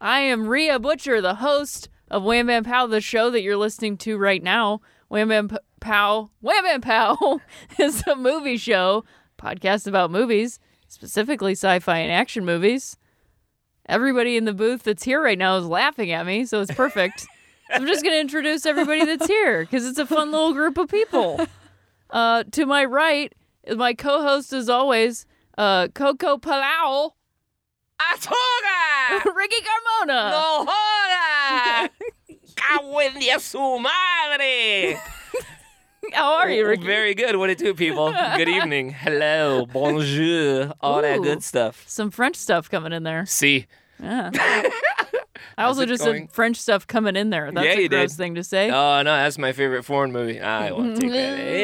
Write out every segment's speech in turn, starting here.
I am Rhea Butcher, the host of Wham Bam Pow, the show that you're listening to right now. Wham Bam Pow is a movie show, podcast about movies, specifically sci-fi and action movies. Everybody in the booth that's here right now is laughing at me, so it's perfect. I'm just going to introduce everybody that's here because it's a fun little group of people. To my right is my co-host, as always, Coco Palau. ¡Azúcar! Ricky Carmona. ¡No joda! ¡Cago en Dios su madre! How are you, Ricky? Very good. What it do, people? Good evening. Hello. Bonjour. All that good stuff. Some French stuff coming in there. See. Yeah. I also just going? said French stuff coming in there. That's a gross thing to say. Oh, no. That's my favorite foreign movie. I won't take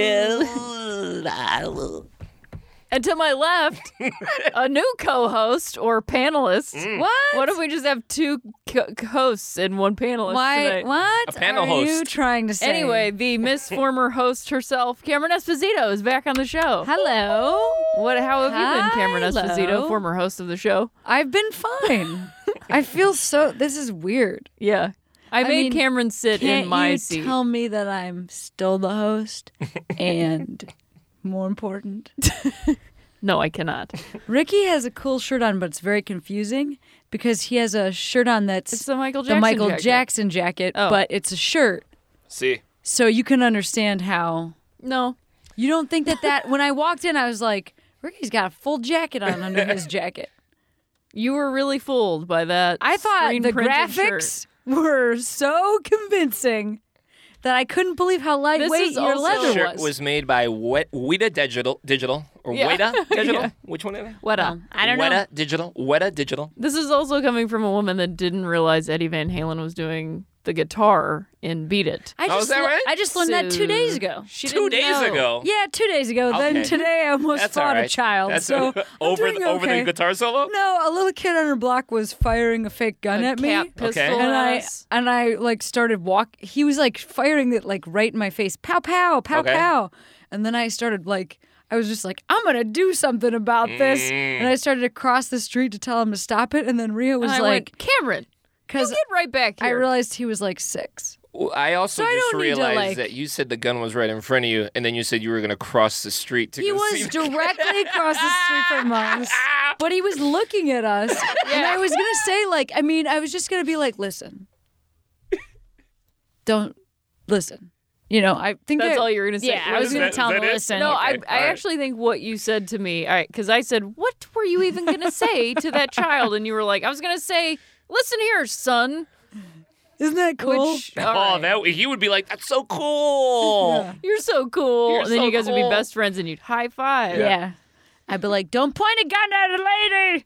that. And to my left, a new co-host or panelist. What if we just have two hosts and one panelist tonight? What A panel are host. you trying to say? Anyway, the Miss Former host herself, Cameron Esposito, is back on the show. Hello. How have you been, Cameron Hello. Esposito, former host of the show? I've been fine. I feel so... This is weird. Yeah. I made mean, Cameron sit in my Can't seat. you tell me that I'm still the host? And more important, No, I cannot. Ricky has a cool shirt on, but it's very confusing because he has a shirt on that's It's the Michael the Jackson Michael jacket. Jackson jacket, Oh. but it's a shirt. See. So you can understand how... No. You don't think that when I walked in, I was like, Ricky's got a full jacket on under his jacket. You were really fooled by that. I thought the screen-printed graphics shirt. were so convincing that I couldn't believe how lightweight is your also- leather This shirt was. was made by Weta Digital, or Yeah. Weta Digital? Yeah. Which one is it? Weta. I don't know. Weta Digital. This is also coming from a woman that didn't realize Eddie Van Halen was doing the guitar in Beat It. I is that right? I just learned that 2 days ago. She 2 didn't days know. ago. Yeah, 2 days ago. Okay. Then today I almost That's fought all right. a child. That's so I'm over doing the okay. guitar solo? No, a little kid on her block was firing a fake gun A at me. cat pistol Okay. at us. And I like started he was like firing it like right in my face. Pow pow, pow Okay. pow. And then I started I was just like, I'm gonna do something about this. And I started to cross the street to tell him to stop it. And then Rhea was And I like, went, Cameron, you because get right back I here. realized he was like 6. I also So I just don't need to, realized that you said the gun was right in front of you, and then you said you were going to cross the street to He go see was the- directly across the street from us, but he was looking at us. And I was gonna say I was just gonna be like, listen, don't listen. You know, I think That's all you were going to say. Yeah, I was Is gonna that- tell is him that to it? listen. No, Okay, I all right. actually think what you said to me, all right, because I said, what were you even going to say to that child? And you were like, I was going to say, listen here, son. Isn't that cool? Which, all right, he would be like, that's so cool. you're so cool. You're and then so you guys would be cool. best friends and you'd high five. Yeah. I'd be like, don't point a gun at a lady.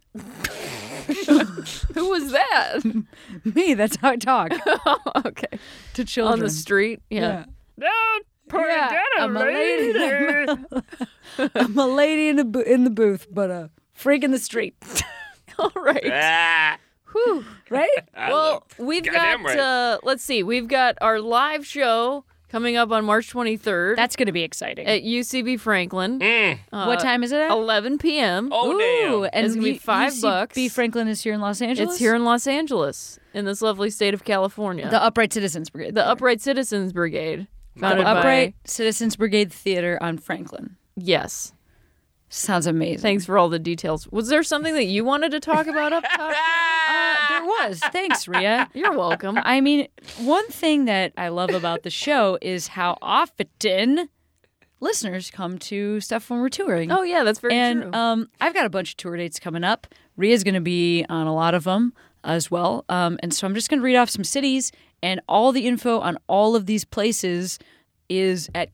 Who was that? Me, that's how I talk Okay. to children. On the street? Yeah. Don't point Yeah, a gun at I'm a a lady. lady. I'm a lady in the booth, but a freak in the street. All right. Ah, Whew. Right? Well, we've Goddamn got, right. let's see, we've got our live show coming up on March 23rd That's going to be exciting. at UCB Franklin. What time is it at? 11 p.m. Oh, Ooh, damn. and It's gonna be $5. B. Franklin is here in Los Angeles. It's here in Los Angeles, in this lovely state of California. the Upright Citizens Brigade. The Upright Citizens Brigade. The Founded Upright by... Citizens Brigade Theater on Franklin. Yes. Sounds amazing. Thanks for all the details. Was there something that you wanted to talk about up top? There was. Thanks, Rhea. You're welcome. I mean, one thing that I love about the show is how often listeners come to stuff when we're touring. Oh, yeah, that's very and true. I've got a bunch of tour dates coming up. Rhea's going to be on a lot of them as well. And so I'm just going to read off some cities, and all the info on all of these places is at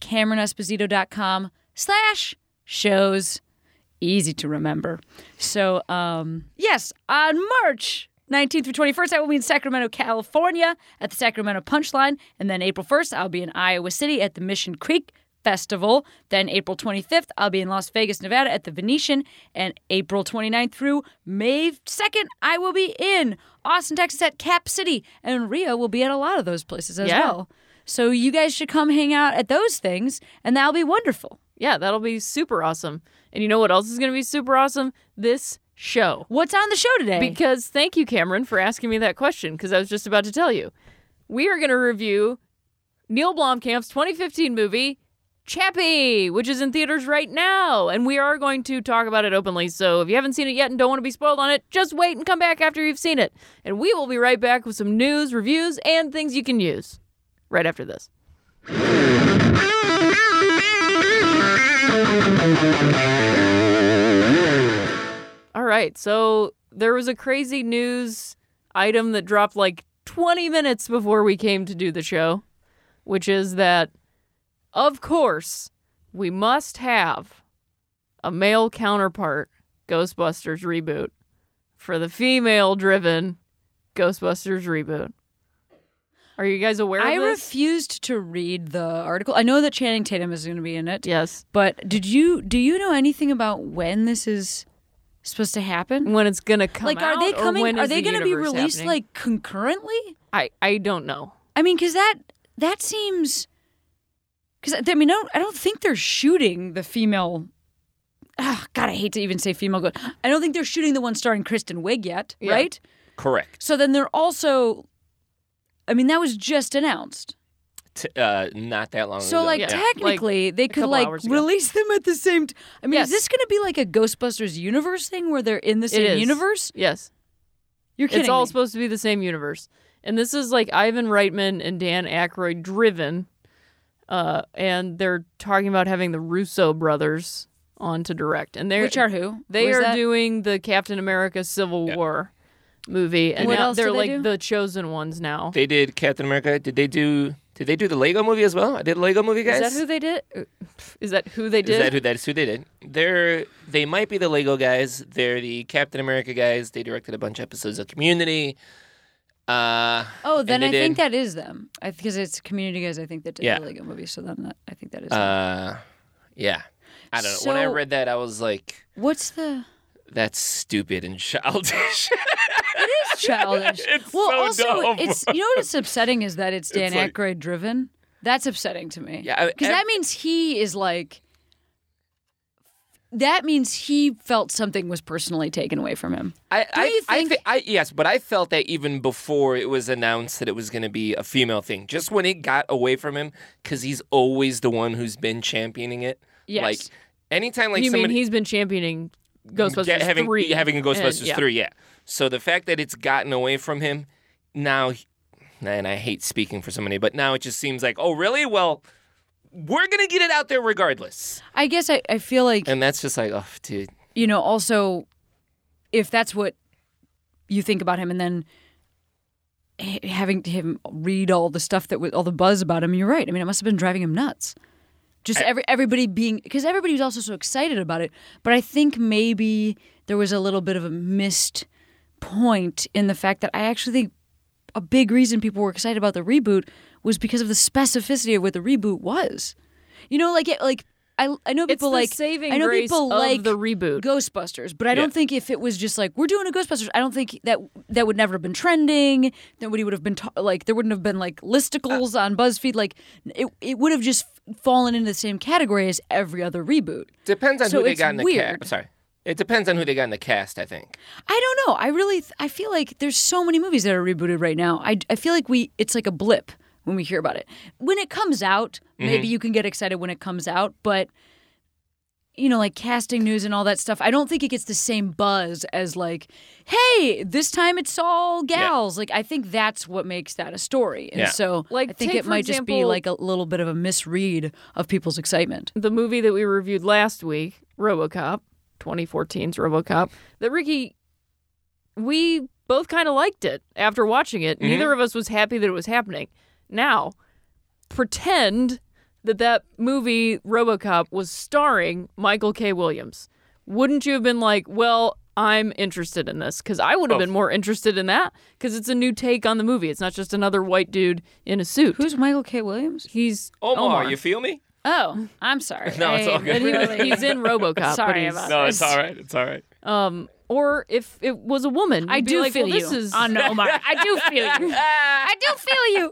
CameronEsposito.com/shows. Easy to remember. So, yes, on March 19th through 21st, I will be in Sacramento, California at the Sacramento Punchline. And then April 1st, I'll be in Iowa City at the Mission Creek Festival. Then April 25th, I'll be in Las Vegas, Nevada at the Venetian. And April 29th through May 2nd, I will be in Austin, Texas at Cap City. And Rhea will be at a lot of those places as Yeah. well. So you guys should come hang out at those things, and that'll be wonderful. Yeah, that'll be super awesome. And you know what else is going to be super awesome? This show. What's on the show today? Because thank you, Cameron, for asking me that question, because I was just about to tell you. We are going to review Neil Blomkamp's 2015 movie, Chappie, which is in theaters right now. And we are going to talk about it openly. So if you haven't seen it yet and don't want to be spoiled on it, just wait and come back after you've seen it. And we will be right back with some news, reviews, and things you can use right after this. All right, so there was a crazy news item that dropped like 20 minutes before we came to do the show, which is that, of course, we must have a male counterpart Ghostbusters reboot for the female-driven Ghostbusters reboot. Are you guys aware of I this? refused to read the article. I know that Channing Tatum is going to be in it. Yes. But do you know anything about when this is supposed to happen? When it's going to come Like, out? are they coming? Or when Are is they going to be released like concurrently? I don't know. I mean, because that seems. Because I mean, I don't think they're shooting the female. Oh, God, I hate to even say female ghost. I don't think they're shooting the one starring Kristen Wiig yet, Yeah. right? Correct. So then they're also. I mean, that was just announced. Not that long So, ago. like, Yeah. technically, they could, couple like, hours ago. release them at the same time. I mean, Yes. is this going to be like a Ghostbusters universe thing where they're in the It same is. universe? Yes. You're kidding It's all me. supposed to be the same universe. And this is like Ivan Reitman and Dan Aykroyd driven. And they're talking about having the Russo brothers on to direct. And they're Which are who? They Who is are that? doing the Captain America Civil War movie. And What now else they're do they like do? the chosen ones now. They did Captain America. Did they do the Lego movie as well? I did a Lego movie, guys. Is that who they did? Is that who they Is did? that's who they did? They might be the Lego guys. They're the Captain America guys. They directed a bunch of episodes of Community. Oh, then and I they think did- that is them. Because it's Community guys, I think, that did Yeah. the Lego movie. So then I think that is them. Yeah. I don't know. When I So- read that, I was like, What's the... that's stupid and childish. It's childish. It's well, so also, dumb. it's you know what's upsetting is that it's Dan It's like- Aykroyd driven. That's upsetting to me. Yeah, Because that means he is like... That means he felt something was personally taken away from him. you think- Yes, but I felt that even before it was announced that it was going to be a female thing. Just when it got away from him, because he's always the one who's been championing it. Yes. Like anytime, like you mean somebody he's been championing Ghostbusters having 3. having a Ghostbusters Yeah. 3, yeah. So the fact that it's gotten away from him now, and I hate speaking for somebody, but now it just seems like, oh really? Well, we're gonna get it out there regardless. I guess I feel like, And that's just like, oh, dude. you know, also, if that's what you think about him and then having him read all the stuff that was all the buzz about him, you're right. I mean, it must have been driving him nuts. Just everybody being, because everybody was also so excited about it. But I think maybe there was a little bit of a missed point in the fact that I actually think a big reason people were excited about the reboot was because of the specificity of what the reboot was. You know, like I know It's people the like saving I know grace people of like the reboot. Ghostbusters, but I don't Yeah. think if it was just like we're doing a Ghostbusters, I don't think that would never have been trending. Nobody would have been like there wouldn't have been like listicles on BuzzFeed. Like it would have just fallen into the same category as every other reboot. Depends on So who they it's got in the weird. cast. Sorry. It depends on who they got in the cast, I think. I don't know. I feel like there's so many movies that are rebooted right now. I feel like it's like a blip when we hear about it. When it comes out, maybe you can get excited when it comes out, but you know, like casting news and all that stuff, I don't think it gets the same buzz as like, hey, this time it's all gals. Like I think that's what makes that a story. And Yeah. so Like, I think take, it for might just be example- like a little bit of a misread of people's excitement. The movie that we reviewed last week, RoboCop, 2014's RoboCop, that Ricky, we both kind of liked it after watching it. Neither of us was happy that it was happening. Now, pretend that movie, RoboCop, was starring Michael K. Williams. Wouldn't you have been like, well, I'm interested in this? Because I would have been more interested in that because it's a new take on the movie. It's not just another white dude in a suit. Who's Michael K. Williams? He's Omar, you feel me? Oh, I'm sorry. No, it's all good. And he's in RoboCop. Sorry but he's, about No, it's all right. It's all right. Or if it was a woman, I you'd be do like, feel well, you. this is No, Omar. I do feel you. I do feel you.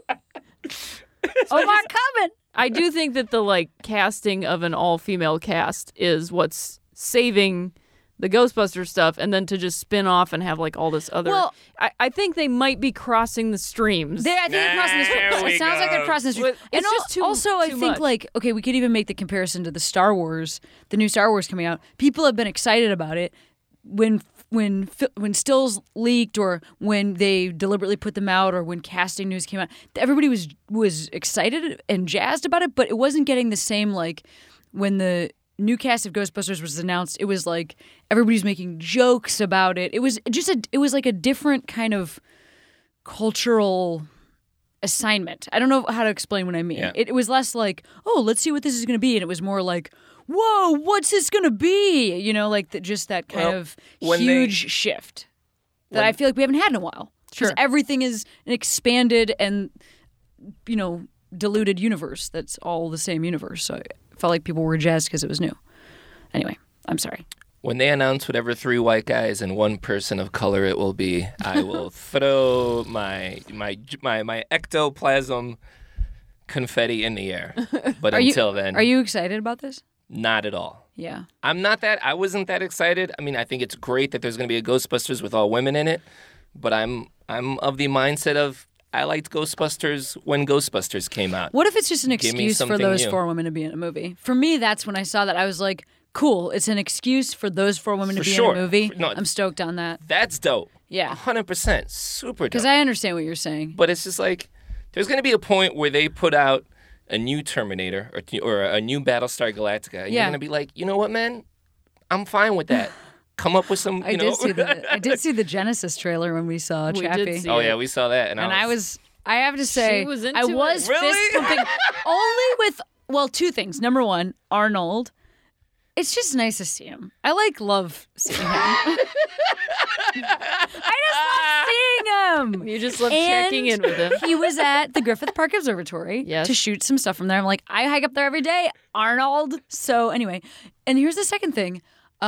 Omar coming. I do think that the like casting of an all-female cast is what's saving the Ghostbusters stuff and then to just spin off and have like all this other. Well- I think they might be crossing the streams. I think they're crossing the There street. we It sounds like they're go. crossing the street. But it's And just too- also, I too think much. like okay, we could even make the comparison to the Star Wars, the new Star Wars coming out. People have been excited about it when stills leaked or when they deliberately put them out or when casting news came out. Everybody was excited and jazzed about it, but it wasn't getting the same like when the new cast of Ghostbusters was announced. It was like everybody's making jokes about it. It was just it was like a different kind of cultural assignment. I don't know how to explain what I mean. Yeah. It was less like, oh, let's see what this is going to be, and it was more like, whoa, what's this going to be? You know, like just that kind Well, of when huge shift that I feel like we haven't had in a while. Because Sure. everything is an expanded and diluted universe that's all the same universe. So I felt like people were jazzed because it was new. Anyway, I'm sorry. When they announce whatever 3 white guys and 1 person of color it will be, I will throw my ectoplasm confetti in the air. But until then, Are you excited about this? not at all. Yeah. I wasn't that excited. I mean, I think it's great that there's going to be a Ghostbusters with all women in it, but I'm of the mindset of I liked Ghostbusters when Ghostbusters came out. What if it's just an Give me excuse for something those new. 4 women to be in a movie? For me, that's when I saw that. I was like, cool. It's an excuse for those 4 women to For be sure. in a movie. No, I'm stoked on that. That's dope. Yeah. 100%. Super dope. Because I understand what you're saying. But it's just like there's going to be a point where they put out a new Terminator or a new Battlestar Galactica. And Yeah. You're going to be like, you know what, man? I'm fine with that. Come up with some, I did see the Genesis trailer when we saw We did Chappie. see Oh, it. yeah, we saw that. And I have to say, was into I was it. Really? fist pumping only with, well, 2 things. Number 1, Arnold. It's just nice to see him. I love seeing him. I just love seeing him. You just love And checking in with him. He was at the Griffith Park Observatory Yes. to shoot some stuff from there. I'm like, I hike up there every day, Arnold. So anyway, and here's the second thing.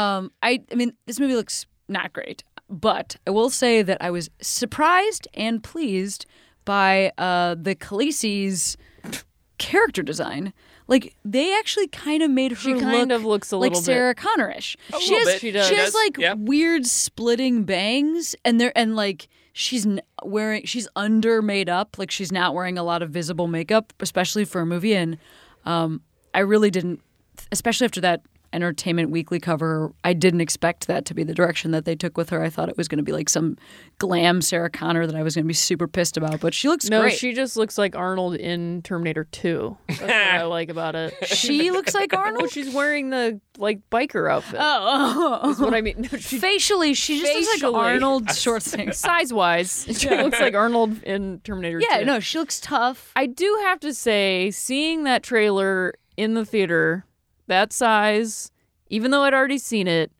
I mean, this movie looks not great, but I will say that I was surprised and pleased by the Khaleesi's character design. Like they actually kind of made her She kind of looks a like little Sarah Connor-ish. She little has, bit. She does. She has like Yeah. weird splitting bangs, and like she's she's under made up. Like she's not wearing a lot of visible makeup, especially for a movie. And I really didn't, especially after that Entertainment Weekly cover, I didn't expect that to be the direction that they took with her. I thought it was going to be like some glam Sarah Connor that I was going to be super pissed about. But she looks No, great. she just looks like Arnold in Terminator 2. That's what I like about it. She looks like No, Arnold. she's wearing the like biker outfit. Oh, That's what I mean. No, she, facially, she just looks like Facially. Arnold short sleeves. size-wise, she looks like Arnold in Terminator 2. Yeah, no, she looks tough. I do have to say, seeing that trailer in the theater, that size, even though I'd already seen it,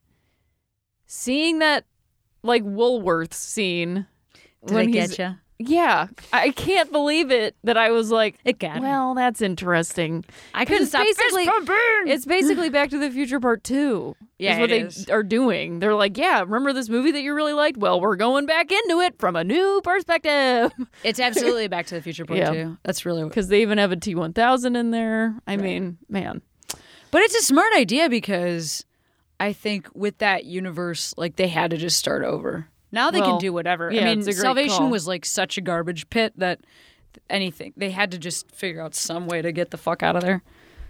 seeing that like Woolworth scene Did when it he's get you? yeah, I can't believe it that I was like, It got me. well, that's interesting. I couldn't It's stop fist basically- pumping. It's basically Back to the Future Part 2. Yeah, is what it they is. are doing. They're like, yeah, remember this movie that you really liked? Well, we're going back into it from a new perspective. It's absolutely Back to the Future Part Yeah. 2. That's really Because they even have a T-1000 in there. I mean, man. But it's a smart idea because I think with that universe, like they had to just start over. Now they Well, can do whatever. yeah, I mean, it's a great Salvation call. was like such a garbage pit that anything. They had to just figure out some way to get the fuck out of there.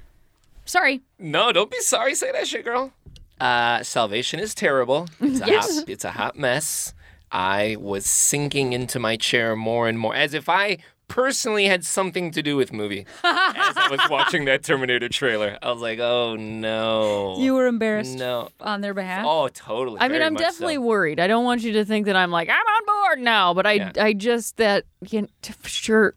Sorry. No, don't be sorry. Say that shit, girl. Salvation is terrible. It's a hot mess. I was sinking into my chair more and more, as if I personally had something to do with movie. As I was watching that Terminator trailer, I was like, "Oh no!" You were embarrassed No. on their behalf. Oh, totally. I mean, very I'm much definitely so. worried. I don't want you to think that I'm like, I'm on board now. But Yeah. I just, that, sure.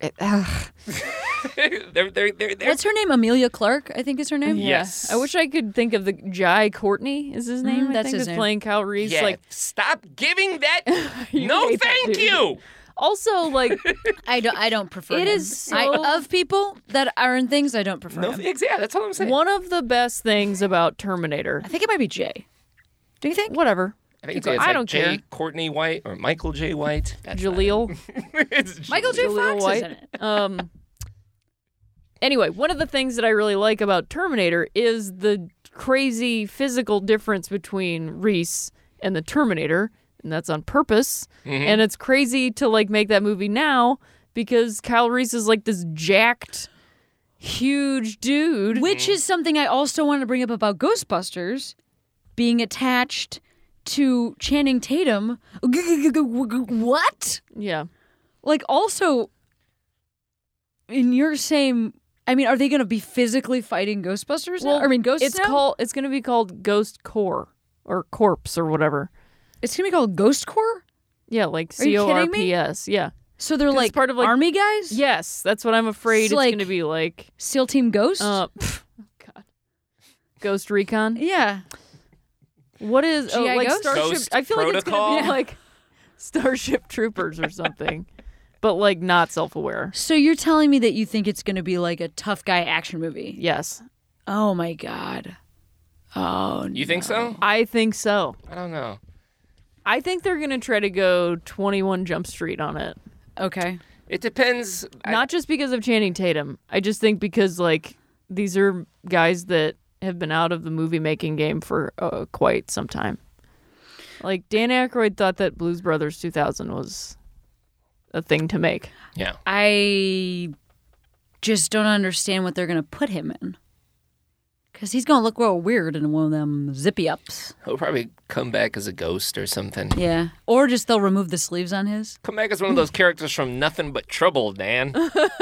they're What's her name? Amelia Clark, I think is her name. Yeah. Yes. I wish I could think of the Jai Courtney is his name. I that's think his is name. playing Kyle Reese. Yeah, Like, stop giving that. You No, hate that thank dude. you. also, like, I don't prefer It him. is so- of people that are in things, I don't prefer No him. thanks. Yeah, that's all I'm saying. one of the best things about Terminator, I think it might be Jay. Do you think? whatever, I think it's I like don't J. care. Courtney White or Michael J. White. That's not Jaleel. it. It's Michael J. Jaleel Fox White. is in it. Anyway, one of the things that I really like about Terminator is the crazy physical difference between Reese and the Terminator, and that's on purpose. Mm-hmm. And it's crazy to like make that movie now because Kyle Reese is like this jacked, huge dude. Which is something I also wanted to bring up about Ghostbusters being attached to Channing Tatum. What? Yeah. Like, also, in your same... I mean, are they going to be physically fighting Ghostbusters now? I mean, ghosts it's now? It's going to be called Ghost Corps or Corpse or whatever. It's going to be called Ghost Corps? Yeah, like Are you kidding me? CORPS. Yeah. So they're 'Cause like, it's part of, like- army guys? Yes, that's what I'm afraid It's it's like- going to be like. SEAL Team Ghost? God. Ghost Recon. Yeah. What is G.I. like Ghost? Starship? Ghost I feel like it's Protocol? going to be like Starship Troopers or something, but like not self-aware. So you're telling me that you think it's going to be like a tough guy action movie? Yes, Oh, my God. Oh, You think so? I think so. I don't know. I think they're going to try to go 21 Jump Street on it. okay. It depends. Not just because of Channing Tatum. I just think because like these are guys that have been out of the movie making game for quite some time. Like Dan Aykroyd thought that Blues Brothers 2000 was a thing to make. Yeah. I just don't understand what they're going to put him in. Because he's going to look real weird in one of them zippy ups. He'll probably come back as a ghost or something. Yeah. Or just they'll remove the sleeves on his. Come back as one of those characters from Nothing But Trouble, Dan.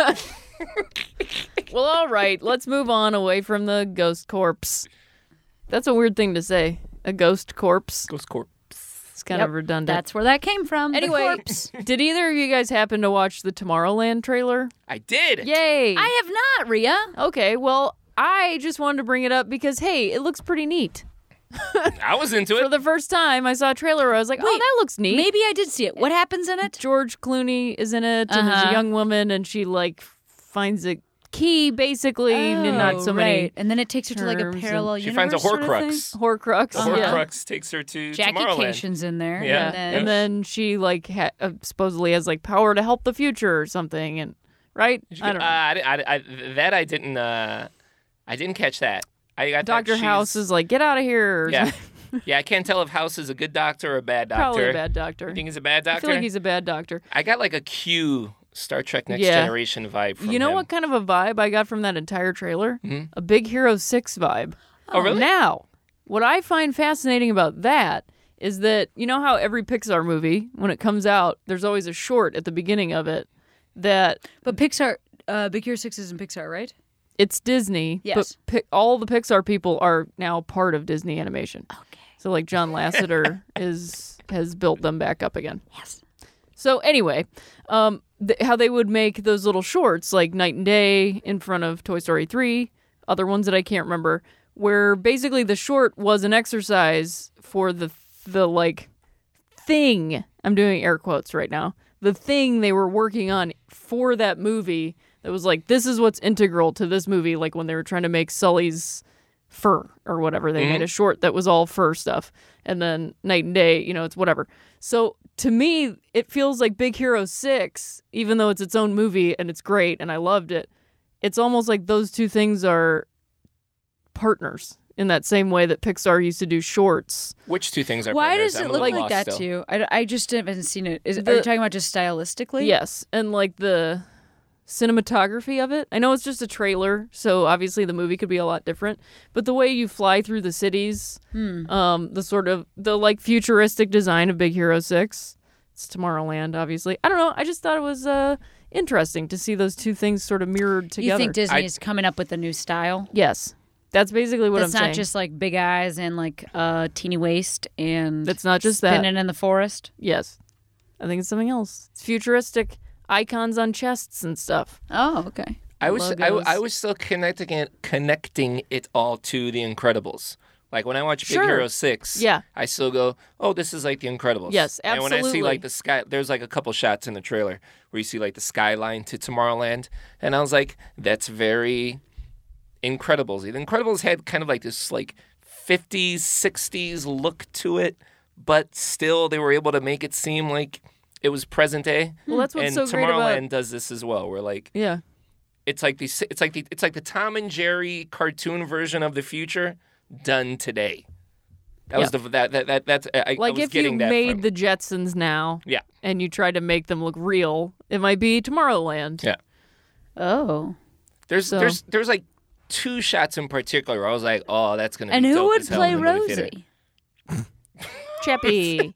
Well, all right, let's move on away from the ghost corpse. That's a weird thing to say. A ghost corpse. Ghost Corp. It's kind of redundant. That's where that came from. Anyway, the corpse. did either of you guys happen to watch the Tomorrowland trailer? I did. Yay! I have not, Rhea. Okay, well, I just wanted to bring it up because, hey, it looks pretty neat. I was into For it. the first time, I saw a trailer where I was like, oh, Wait, that looks neat. Maybe I did see it. What happens in it? George Clooney is in it, and there's a young woman, and she, like, finds a key, basically, and not so many right. And then it takes her to like a terms and- parallel She universe. finds a sort of thing? Horcrux. Horcrux. The Yeah. Horcrux takes her to Jackie Tomorrowland. Cation's in there. Yeah. And then she, like, supposedly has, like, power to help the future or something, and right? I don't know. I didn't catch that. I got Dr. that House is like, get out of here. or Yeah. something. Yeah, I can't tell if House is a good doctor or a bad doctor. Probably a bad doctor. You think he's a bad I doctor? feel like he's a bad doctor. I got like a Q Star Trek Next Yeah. Generation vibe from You know him. what kind of a vibe I got from that entire trailer? A Big Hero 6 vibe. Oh, really? Now, what I find fascinating about that is that, you know how every Pixar movie, when it comes out, there's always a short at the beginning of it that But Pixar, Big Hero 6 is in Pixar, right? it's Disney, Yes. but all the Pixar people are now part of Disney Animation. Okay. So, like, John Lasseter has built them back up again. Yes. So anyway, how they would make those little shorts like Night and Day in front of Toy Story 3, other ones that I can't remember, where basically the short was an exercise for the like thing. I'm doing air quotes right now. The thing they were working on for that movie that was like, this is what's integral to this movie. Like when they were trying to make Sully's fur or whatever, they made a short that was all fur stuff. And then Night and Day, it's whatever. So to me, it feels like Big Hero 6, even though it's its own movie and it's great and I loved it. It's almost like those two things are partners in that same way that Pixar used to do shorts. Which two things are Why partners? does I'm it a look little like lost that still. to you? I just haven't seen it. Are you The- talking about just stylistically? Yes, and like the cinematography of it. I know it's just a trailer, so obviously the movie could be a lot different. But the way you fly through the cities, the sort of the like futuristic design of Big Hero 6. It's Tomorrowland, obviously. I don't know. I just thought it was interesting to see those two things sort of mirrored together. You think Disney is coming up with a new style? Yes, that's basically what That's I'm not saying. just like big eyes and like teeny waist and That's not just that. spinning in the forest. Yes, I think it's something else. It's futuristic icons on chests and stuff. Oh, okay. I Logos. was still connecting it all to The Incredibles. Like when I watch Big Sure. Hero 6, Yeah. I still go, oh, this is like The Incredibles. Yes, And when I see absolutely. like the sky, there's like a couple shots in the trailer where you see like the skyline to Tomorrowland. And I was like, that's very Incredibles. The Incredibles had kind of like this like 50s, 60s look to it, but still they were able to make it seem like it was present day. Well, that's what's and so great Tomorrowland about does this as well, where like yeah. It's like the Tom and Jerry cartoon version of the future done today. That was that's I Like was if you getting that made from. the Jetsons now, Yeah. and you tried to make them look real, it might be Tomorrowland. Yeah. Oh. There's like 2 shots in particular where I was like, oh, that's gonna. And be who dope would as hell play in the movie theater. Rosie? Chappie.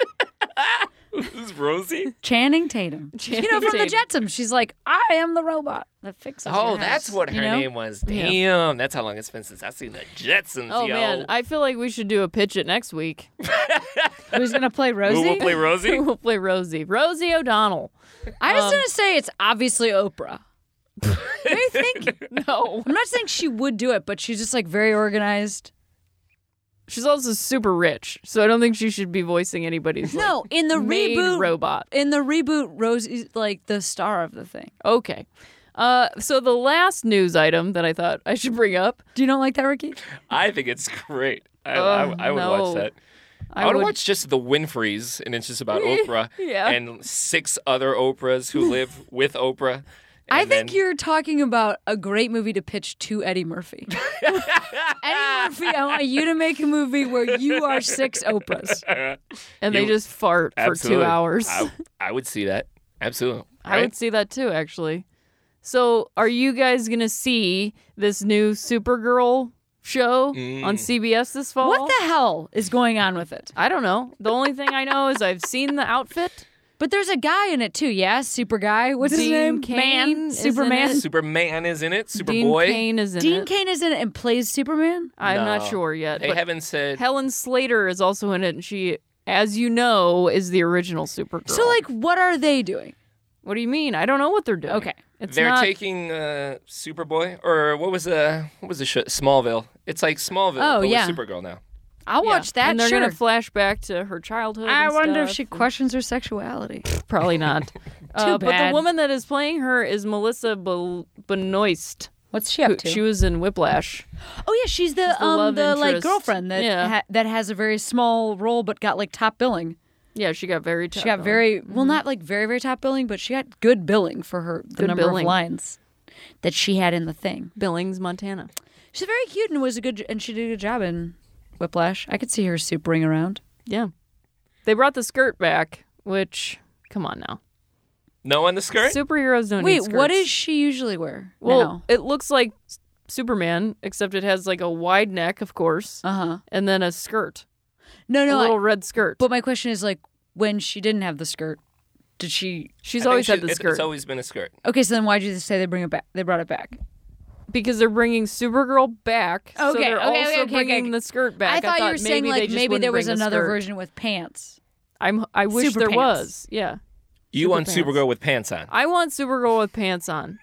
Who's Rosie? Channing Tatum. Channing from the Tatum. Jetsons. She's like, I am the robot that fixes your Oh, house. that's what her You know? name was. Damn, that's how long it's been since I've seen the Jetsons. Oh yo. man, I feel like we should do a pitch it next week. Who's going to play Rosie? Who will play Rosie? We'll play Rosie. Rosie O'Donnell. I was going to say it's obviously Oprah. Do you think? No. I'm not saying she would do it, but she's just like very organized. She's also super rich, so I don't think she should be voicing anybody's No, in the maid reboot, robot. In the reboot, Rosie's like the star of the thing. Okay. So the last news item that I thought I should bring up. Do you not like that, Ricky? I think it's great. I would no. watch that. I would watch just the Winfreys, and it's just about Oprah Yeah. and 6 other Oprahs who live with Oprah. I And think then- you're talking about a great movie to pitch to Eddie Murphy. Eddie Murphy, I want you to make a movie where you are 6 Oprahs. And they just fart for 2 Absolutely. hours. I would see that. Absolutely. I would see that too, actually. So, are you guys gonna see this new Supergirl show on CBS this fall? What the hell is going on with it? I don't know. The only thing I know is I've seen the outfit. But there's a guy in it too, yeah? Super guy. What's his Dean name? Cain Man? is in Superman? it. Superman is in it. Dean Superboy. Cain is in Dean it. Cain is in it and plays Superman? I'm not No. sure yet. They but haven't said. Helen Slater is also in it, and she, as you know, is the original Supergirl. So, like, what are they doing? what do you mean? I don't know what they're doing. Okay. It's They're not, taking Superboy, or what was the show? Smallville. It's like Smallville. Oh, but yeah. with Supergirl now. I'll yeah. watch that, And they're sure. gonna flash back to her childhood. I and wonder if stuff. she questions her sexuality. Probably not. But the bad. woman that is playing her is Melissa Benoist. What's she up to? She was in Whiplash. Oh yeah, she's the love like interest. girlfriend that Yeah. that has a very small role but got like top billing. Yeah, she got very. She got very well, not like very very top billing, but she got good billing for the Good number billing. of lines that she had in the thing. Billings, Montana. She's very cute and she did a good job in Whiplash. I could see her supering around. Yeah, they brought the skirt back. Which, come on now, No on the skirt? superheroes don't. Wait, need skirts. what does she usually wear? Well, it looks like Superman, except it has like a wide neck, of course, and then a skirt, no, a little red skirt. but my question is like when she didn't have the skirt, did she? She's I always think had the skirt It's always been a skirt. Okay, so then why'd you say they bring it back? They brought it back. because they're bringing Supergirl back. so Okay, they're okay, also okay, okay, bringing okay. the skirt back. I thought you were saying maybe like they just maybe wouldn't there was bring the another skirt. version with pants. I wish Super there pants. was. Yeah, You want pants. Supergirl with pants on. I want Supergirl with pants on.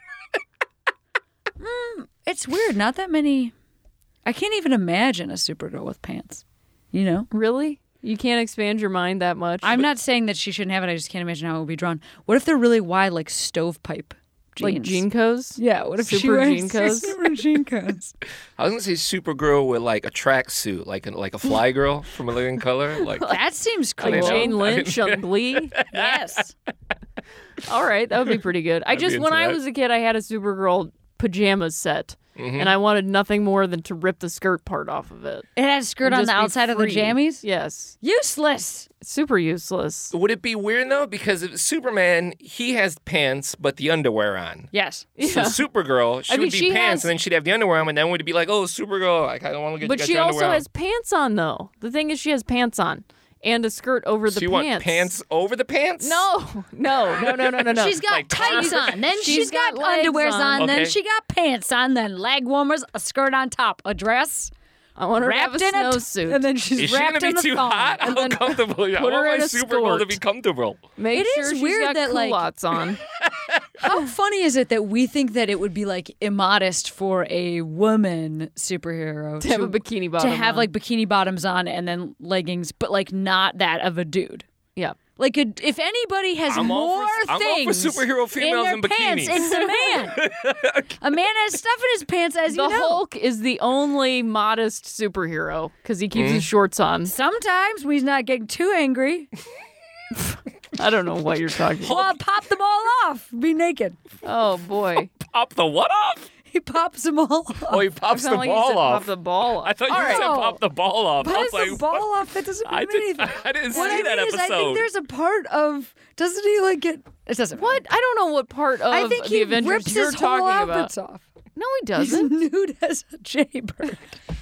It's weird. Not that many. I can't even imagine a Supergirl with pants. You know? Really? You can't expand your mind that much? I'm not saying that she shouldn't have it. I just can't imagine how it would be drawn. What if they're really wide, like stovepipe jeans? like jean coats? Yeah. What if she Super wears jean coats? super jean coats? I was gonna say Supergirl with like a tracksuit, like a Fly Girl from A Living Color. Like That seems cool. Like know. Jane Lynch on Glee? Yes. All right, that would be pretty good. I'd be when into I that. was a kid, I had a Supergirl pajamas set, and I wanted nothing more than to rip the skirt part off of it. It has a skirt And on just the be outside of the free. jammies. Yes, Useless. super useless. would it be weird though? Because if Superman, he has pants but the underwear on. Yes. So Supergirl, she I mean, would be she pants has- and then she'd have the underwear on, and then would it be like, oh, Supergirl, I kind of want to get But got she your also underwear has pants on, though. The thing is, she has pants on and a skirt over on. the So you pants. want pants over the pants? No. She's got Like tights car- on, then She's she's got got legs underwears on. on, then Okay. she got pants on, then leg warmers, a skirt on top, a dress I want her to have wrapped a in it, snowsuit. and then she's Is she wrapped gonna in be a too thong. hot? How then comfortable? I put want her my in a Supergirl to skirt. be comfortable. Make It sure is she's weird got that, like- culottes on. How funny is it that we think that it would be like immodest for a woman superhero To have a bikini bottom to have on. like bikini bottoms on and then leggings, but like not that of a dude. Yeah. Like if anybody has I'm all more for- I'm all for things superhero females in in their pants, bikinis. it's a man. A man has stuff in his pants, as The you know. Hulk is the only modest superhero because he Hmm? keeps his shorts on. Sometimes when he's not getting too angry, I don't know what you're talking about. well, I'll pop them all off. Be naked. Oh, boy. Pop the what off? He pops them all off. Oh, he pops the Sound like you said ball off. Pop the ball off. I thought you All right. said pop the ball off. I Pops was the like, ball off. That doesn't mean anything. I didn't What see I that mean is, episode. I think there's a part of. Doesn't he like get? It doesn't. What? I don't know what part of I think the he Avengers rips you're his whole talking about. outfits off. No, he He's doesn't. nude as a jaybird.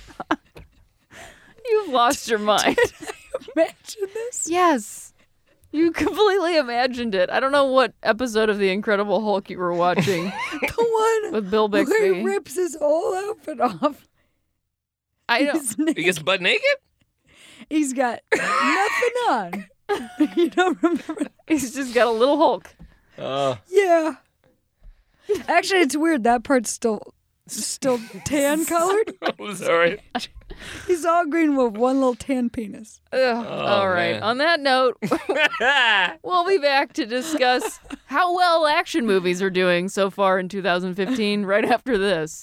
You've lost your mind. Imagine this. Yes. You completely imagined it. I don't know what episode of The Incredible Hulk you were watching The one with Bill where he Bixby. rips his whole outfit off. I don't. He's naked. He gets butt naked? He's got nothing on. You don't remember? He's just got a little Hulk. Yeah. Actually, it's weird. That part's still tan colored. I'm sorry. He's all green with one little tan penis. All right. man. On that note, we'll be back to discuss how well action movies are doing so far in 2015 right after this.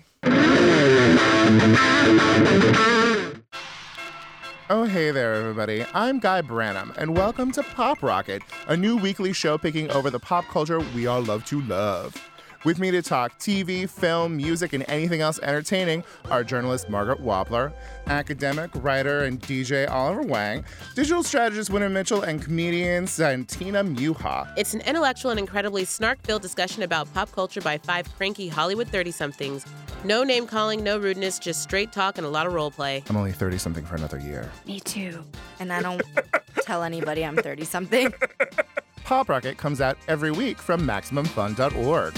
Oh, hey there, everybody. I'm Guy Branum, and welcome to Pop Rocket, a new weekly show picking over the pop culture we all love to love. With me to talk TV, film, music, and anything else entertaining are journalist Margaret Wappler, academic, writer, and DJ Oliver Wang, digital strategist Winter Mitchell, and comedian Santina Muha. It's an intellectual and incredibly snark-filled discussion about pop culture by 5 cranky Hollywood 30-somethings. No name-calling, no rudeness, just straight talk and a lot of role play. I'm only 30-something for another year. Me too. And I don't tell anybody I'm 30-something. Pop Rocket comes out every week from MaximumFun.org.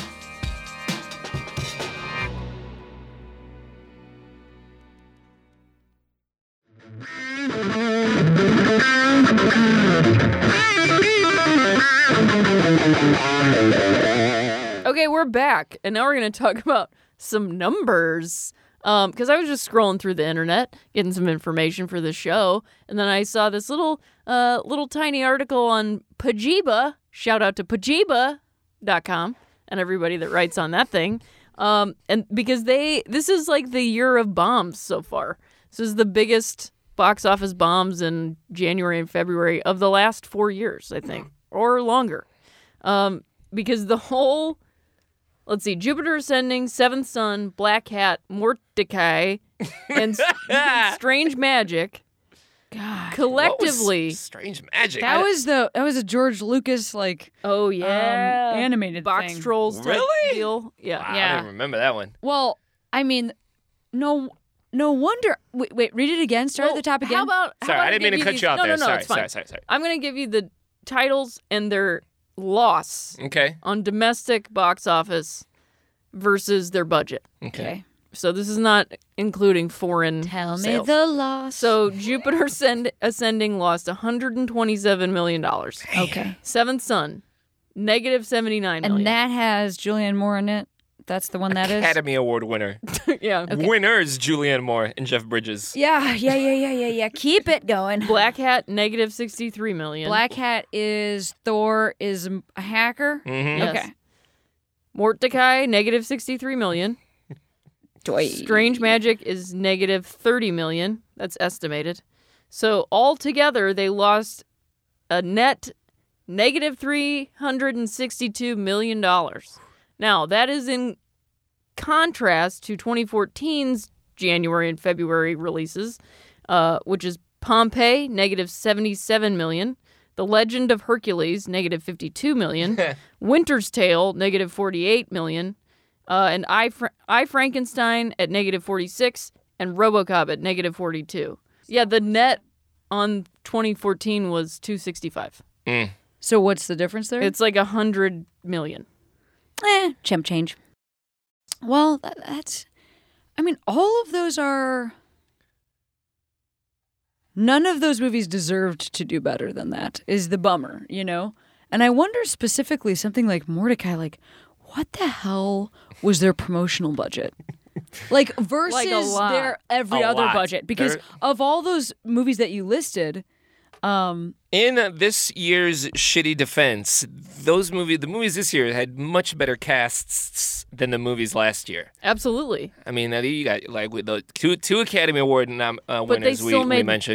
Okay, we're back, and now we're going to talk about some numbers. Because I was just scrolling through the internet, getting some information for the show, and then I saw this little tiny article on Pajiba. Shout out to Pajiba.com and everybody that writes on that thing. And because this is like the year of bombs so far. This is the biggest box office bombs in January and February of the last 4 years, I think, or longer. Because the whole, let's see, Jupiter Ascending, Seventh Son, Black Hat, Mordecai, and Strange Magic, God. collectively, Strange Magic. That was a George Lucas oh yeah, animated box thing. trolls type Really? deal. Yeah. Wow, Yeah. I don't remember that one. Well, I mean, no wonder. Wait, read it again. Start at the top again. How about? Sorry, I didn't mean to cut you off no, there. No, it's fine. Sorry. I'm going to give you the titles and their loss Okay. on domestic box office versus their budget. Okay. So this is not including foreign Tell me sales. the loss. So Jupiter Ascending lost $127 million. Okay. Seventh Son, negative $79 million. And that has Julianne Moore in it. That's the one that is. Academy Award winner. yeah. Winners Julianne Moore and Jeff Bridges. Yeah. Keep it going. Black Hat, negative $63 million. Black Hat is Thor is a hacker. Mm-hmm. Yes. Okay. Mordecai, negative $63 million. Strange Magic is negative $30 million. That's estimated. So altogether, they lost a net negative $362 million. Now, that is in contrast to 2014's January and February releases, which is Pompeii, negative $77 million. The Legend of Hercules, negative $52 million. Winter's Tale, negative $48 million. And I Frankenstein at negative 46 and RoboCop at negative 42. Yeah, the net on 2014 was 265. So what's the difference there? It's like 100 million. Chump change. Well, that's. I mean, all of those are. None of those movies deserved to do better than that. Is the bummer, you know? And I wonder specifically something like Mordecai, like, what the hell was their promotional budget? Like, versus Like a lot. their every A other lot. budget. Because of all those movies that you listed, In this year's shitty defense, the movies this year had much better casts than the movies last year. Absolutely. I mean, you got like with the two Academy Award they winners still we made mentioned.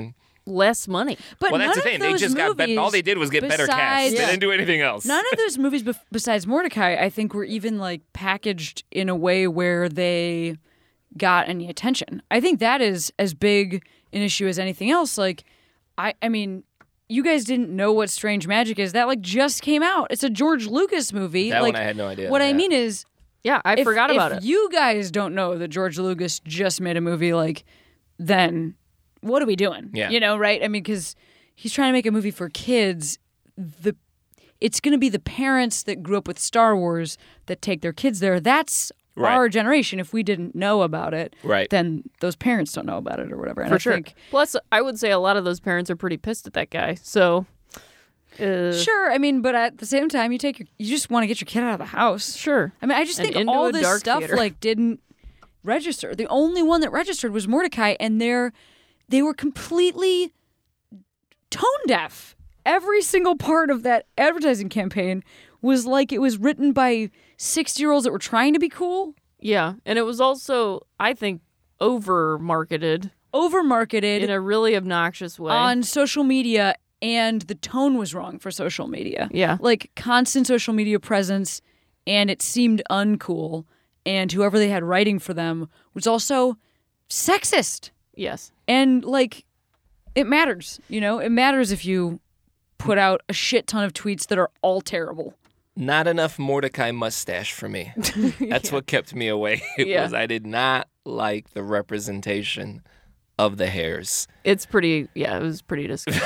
less money. But Well, that's none the thing. of They those just got movies all they did was get better cast. They didn't do anything else. None of those movies besides Mordecai, I think, were even like packaged in a way where they got any attention. I think that is as big an issue as anything else. Like, I mean, you guys didn't know what Strange Magic is. That like just came out. It's a George Lucas movie. That like, one I had no idea. What I Yeah. mean is, Yeah, I forgot about if it. you guys don't know that George Lucas just made a movie, like, then what are we doing? Yeah. You know, right? I mean, because he's trying to make a movie for kids. It's going to be the parents that grew up with Star Wars that take their kids there. That's Right. our generation. If we didn't know about it, Right. then those parents don't know about it or whatever. And For I sure. think, Plus, I would say a lot of those parents are pretty pissed at that guy. So, sure. I mean, but at the same time, you just want to get your kid out of the house. sure. I mean, I just And think into all a this dark stuff theater. like didn't register. The only one that registered was Mordecai, and they were completely tone deaf. Every single part of that advertising campaign was like it was written by 60-year-olds that were trying to be cool, Yeah, and it was also, I think, over-marketed over-marketed in a really obnoxious way. on social media, and the tone was wrong for social media. Yeah. Like constant social media presence, and it seemed uncool. And whoever they had writing for them was also sexist. Yes. And like, it matters, you know? It matters if you put out a shit ton of tweets that are all terrible. Not enough Mordecai mustache for me. That's what kept me away. Yeah. Was I did not like the representation of the hairs. It's pretty, it was pretty disgusting.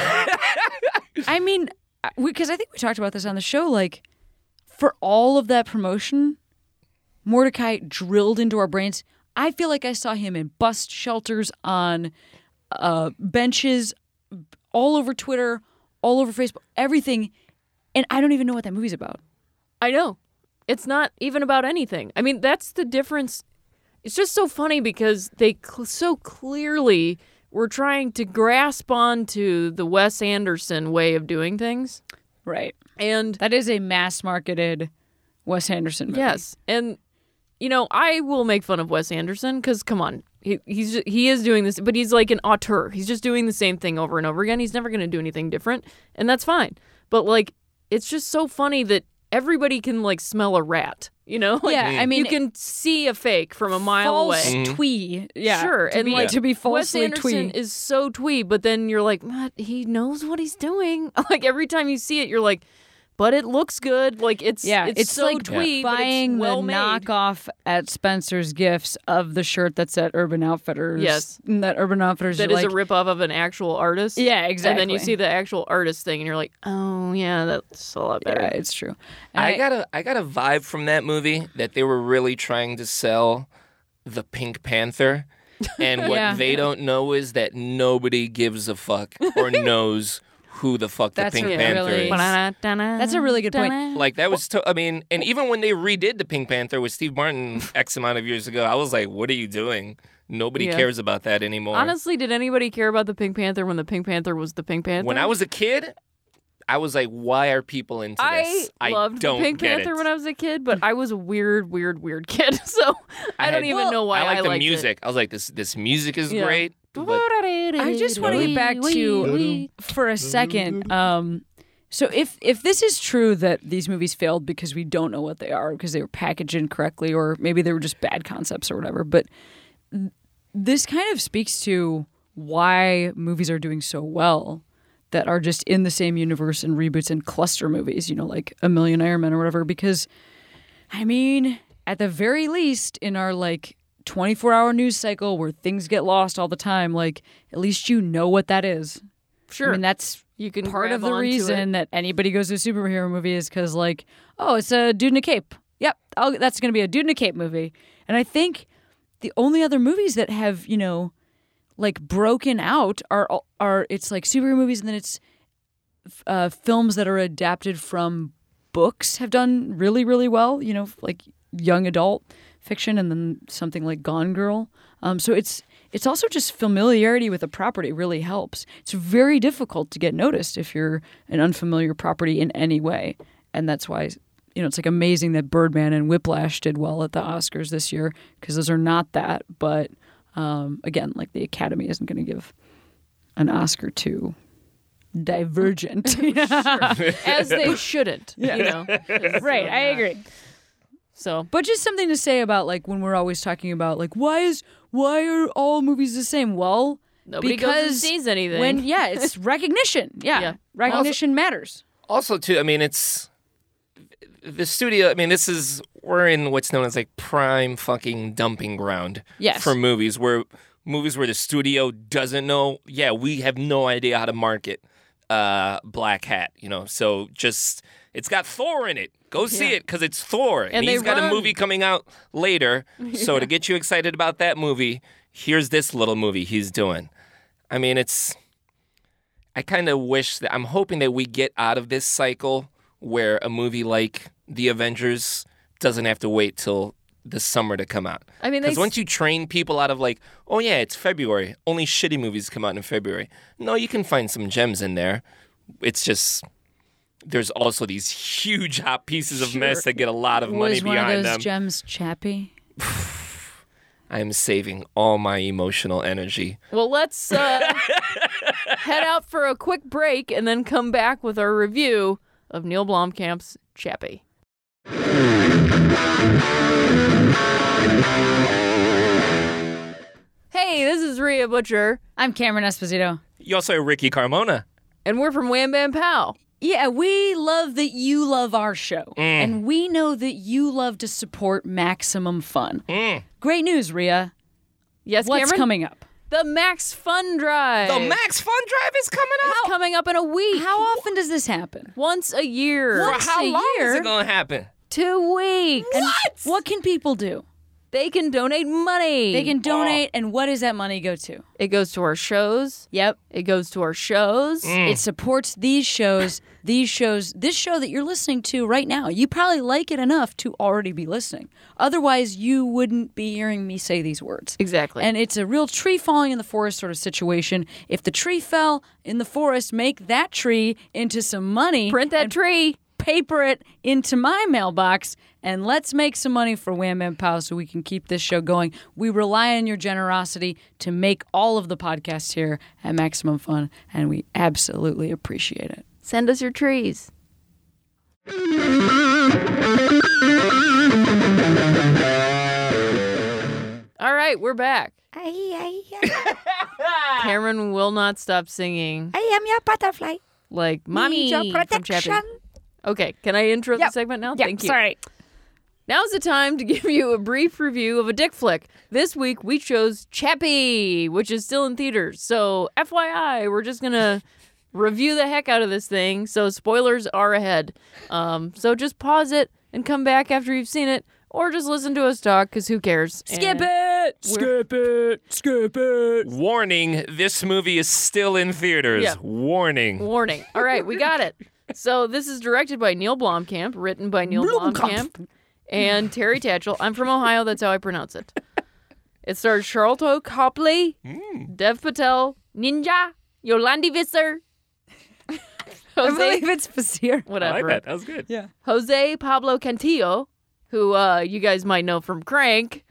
I mean, because I think we talked about this on the show, like, for all of that promotion, Mordecai drilled into our brains. I feel like I saw him in bus shelters, on benches, all over Twitter, all over Facebook, everything. And I don't even know what that movie's about. I know. It's not even about anything. I mean, that's the difference. It's just so funny because they so clearly were trying to grasp onto the Wes Anderson way of doing things. Right. And That is a mass-marketed Wes Anderson movie. yes. And, you know, I will make fun of Wes Anderson because, come on, he is doing this, but he's like an auteur. He's just doing the same thing over and over again. He's never going to do anything different, and that's fine. But, like, it's just so funny that everybody can, like, smell a rat, you know? Like, Yeah, I mean, you can see a fake from a mile false away. twee. Yeah. Sure, To and be, like to be Wes falsely Anderson twee. is so twee, but then you're like, Matt, he knows what he's doing. Like every time you see it, you're like, but it looks good. Like it's so like twee, but buying it's well the made. knockoff at Spencer's Gifts of the shirt that's at Urban Outfitters. Yes. And that Urban Outfitters That are is like, a ripoff of an actual artist. Yeah, exactly. And then you see the actual artist thing, and you're like, oh yeah, that's a lot better. Yeah, it's true. And I got a vibe from that movie that they were really trying to sell the Pink Panther. And what Yeah. they don't know is that nobody gives a fuck or knows who the fuck That's the Pink a Panther really- is. That's a really good point. Like that was, I mean, and even when they redid the Pink Panther with Steve Martin X amount of years ago, I was like, what are you doing? Nobody Yeah. cares about that anymore. Honestly, did anybody care about the Pink Panther when the Pink Panther was the Pink Panther? When I was a kid, I was like, why are people into this? I loved don't the Pink get Panther it. when I was a kid, but I was a weird kid, so I don't even know why I like the liked music. I was like, this music is Yeah. great. But I just want to get back to, for a second, so if this is true that these movies failed because we don't know what they are, because they were packaged incorrectly, or maybe they were just bad concepts or whatever, but this kind of speaks to why movies are doing so well that are just in the same universe and reboots and cluster movies, you know, like A Million Iron Men or whatever, because, I mean, at the very least, in our, like, 24-hour news cycle where things get lost all the time, like, at least you know what that is. Sure. I mean, that's You can part of grab the onto reason it. that anybody goes to a superhero movie is because, like, oh, it's a dude in a cape. Yep, that's going to be a dude in a cape movie. And I think the only other movies that have, you know, like broken out are it's like superhero movies, and then it's films that are adapted from books have done really, really well. You know, like young adult fiction, and then something like Gone Girl. So it's also just familiarity with a property really helps. It's very difficult to get noticed if you're an unfamiliar property in any way, and that's why, you know, it's like amazing that Birdman and Whiplash did well at the Oscars this year, because those are not that. But again, like the Academy isn't going to give an Oscar to Divergent. As they shouldn't, you know. Right, I agree. So, But just something to say about like when we're always talking about like why are all movies the same? Well, nobody goes and sees anything. It's recognition. Yeah. Recognition matters. Also, too, I mean, it's the studio. I mean, we're in what's known as like prime fucking dumping ground for movies where the studio doesn't know. Yeah, we have no idea how to market Black Hat, you know. So just it's got Thor in it. Go see it because it's Thor, and he's got a movie coming out later. So to get you excited about that movie, here's this little movie he's doing. I mean, I kind of wish that I'm hoping that we get out of this cycle where a movie like The Avengers doesn't have to wait till the summer to come out. I mean, because once you train people out of like, oh yeah, it's February, only shitty movies come out in February. No, you can find some gems in there. It's just there's also these huge hot pieces of mess that get a lot of money behind them. Was one of those gems Chappie? I am saving all my emotional energy. Well, let's head out for a quick break and then come back with our review of Neil Blomkamp's Chappie. Hey, this is Rhea Butcher. I'm Cameron Esposito. You also have Ricky Carmona. And we're from Wham Bam Pow. Yeah, we love that you love our show. And we know that you love to support Maximum Fun. Great news, Rhea. Yes, What's Cameron? coming up? The Max Fun Drive. The Max Fun Drive is coming up. It's coming up in a week. How often does this happen? Once a year. Once For how a long year? is it going to happen? 2 weeks. What can people do? They can donate money. They can donate, and what does that money go to? It goes to our shows. Yep. It goes to our shows. It supports these shows, this show that you're listening to right now. You probably like it enough to already be listening. Otherwise, you wouldn't be hearing me say these words. Exactly. And it's a real tree falling in the forest sort of situation. If the tree fell in the forest, make that tree into some money. Print that tree. Paper it into my mailbox, and let's make some money for Wham Bam Pow so we can keep this show going. We rely on your generosity to make all of the podcasts here at Maximum Fun, and we absolutely appreciate it. Send us your trees. All right, we're back. Cameron will not stop singing I am your butterfly. like Mommy Need your from Chappie. protection. Okay, can I intro the segment now? Thank you. Sorry. Now's the time to give you a brief review of a dick flick. This week we chose Chappie, which is still in theaters. So FYI, we're just going to review the heck out of this thing. So spoilers are ahead. So just pause it and come back after you've seen it. Or just listen to us talk, because who cares? Skip it! Skip it! Skip it! Warning, this movie is still in theaters. Yeah. Warning. Warning. All right, we got it. So this is directed by Neil Blomkamp, written by Neil Blomkamp and Terry Tatchell. I'm from Ohio, that's how I pronounce it. It stars Charlton Copley, Dev Patel, Ninja, Yolandi Visser, I Jose, believe it's Fasir. whatever. I like that. That was good. Yeah. Jose Pablo Cantillo, who you guys might know from Crank,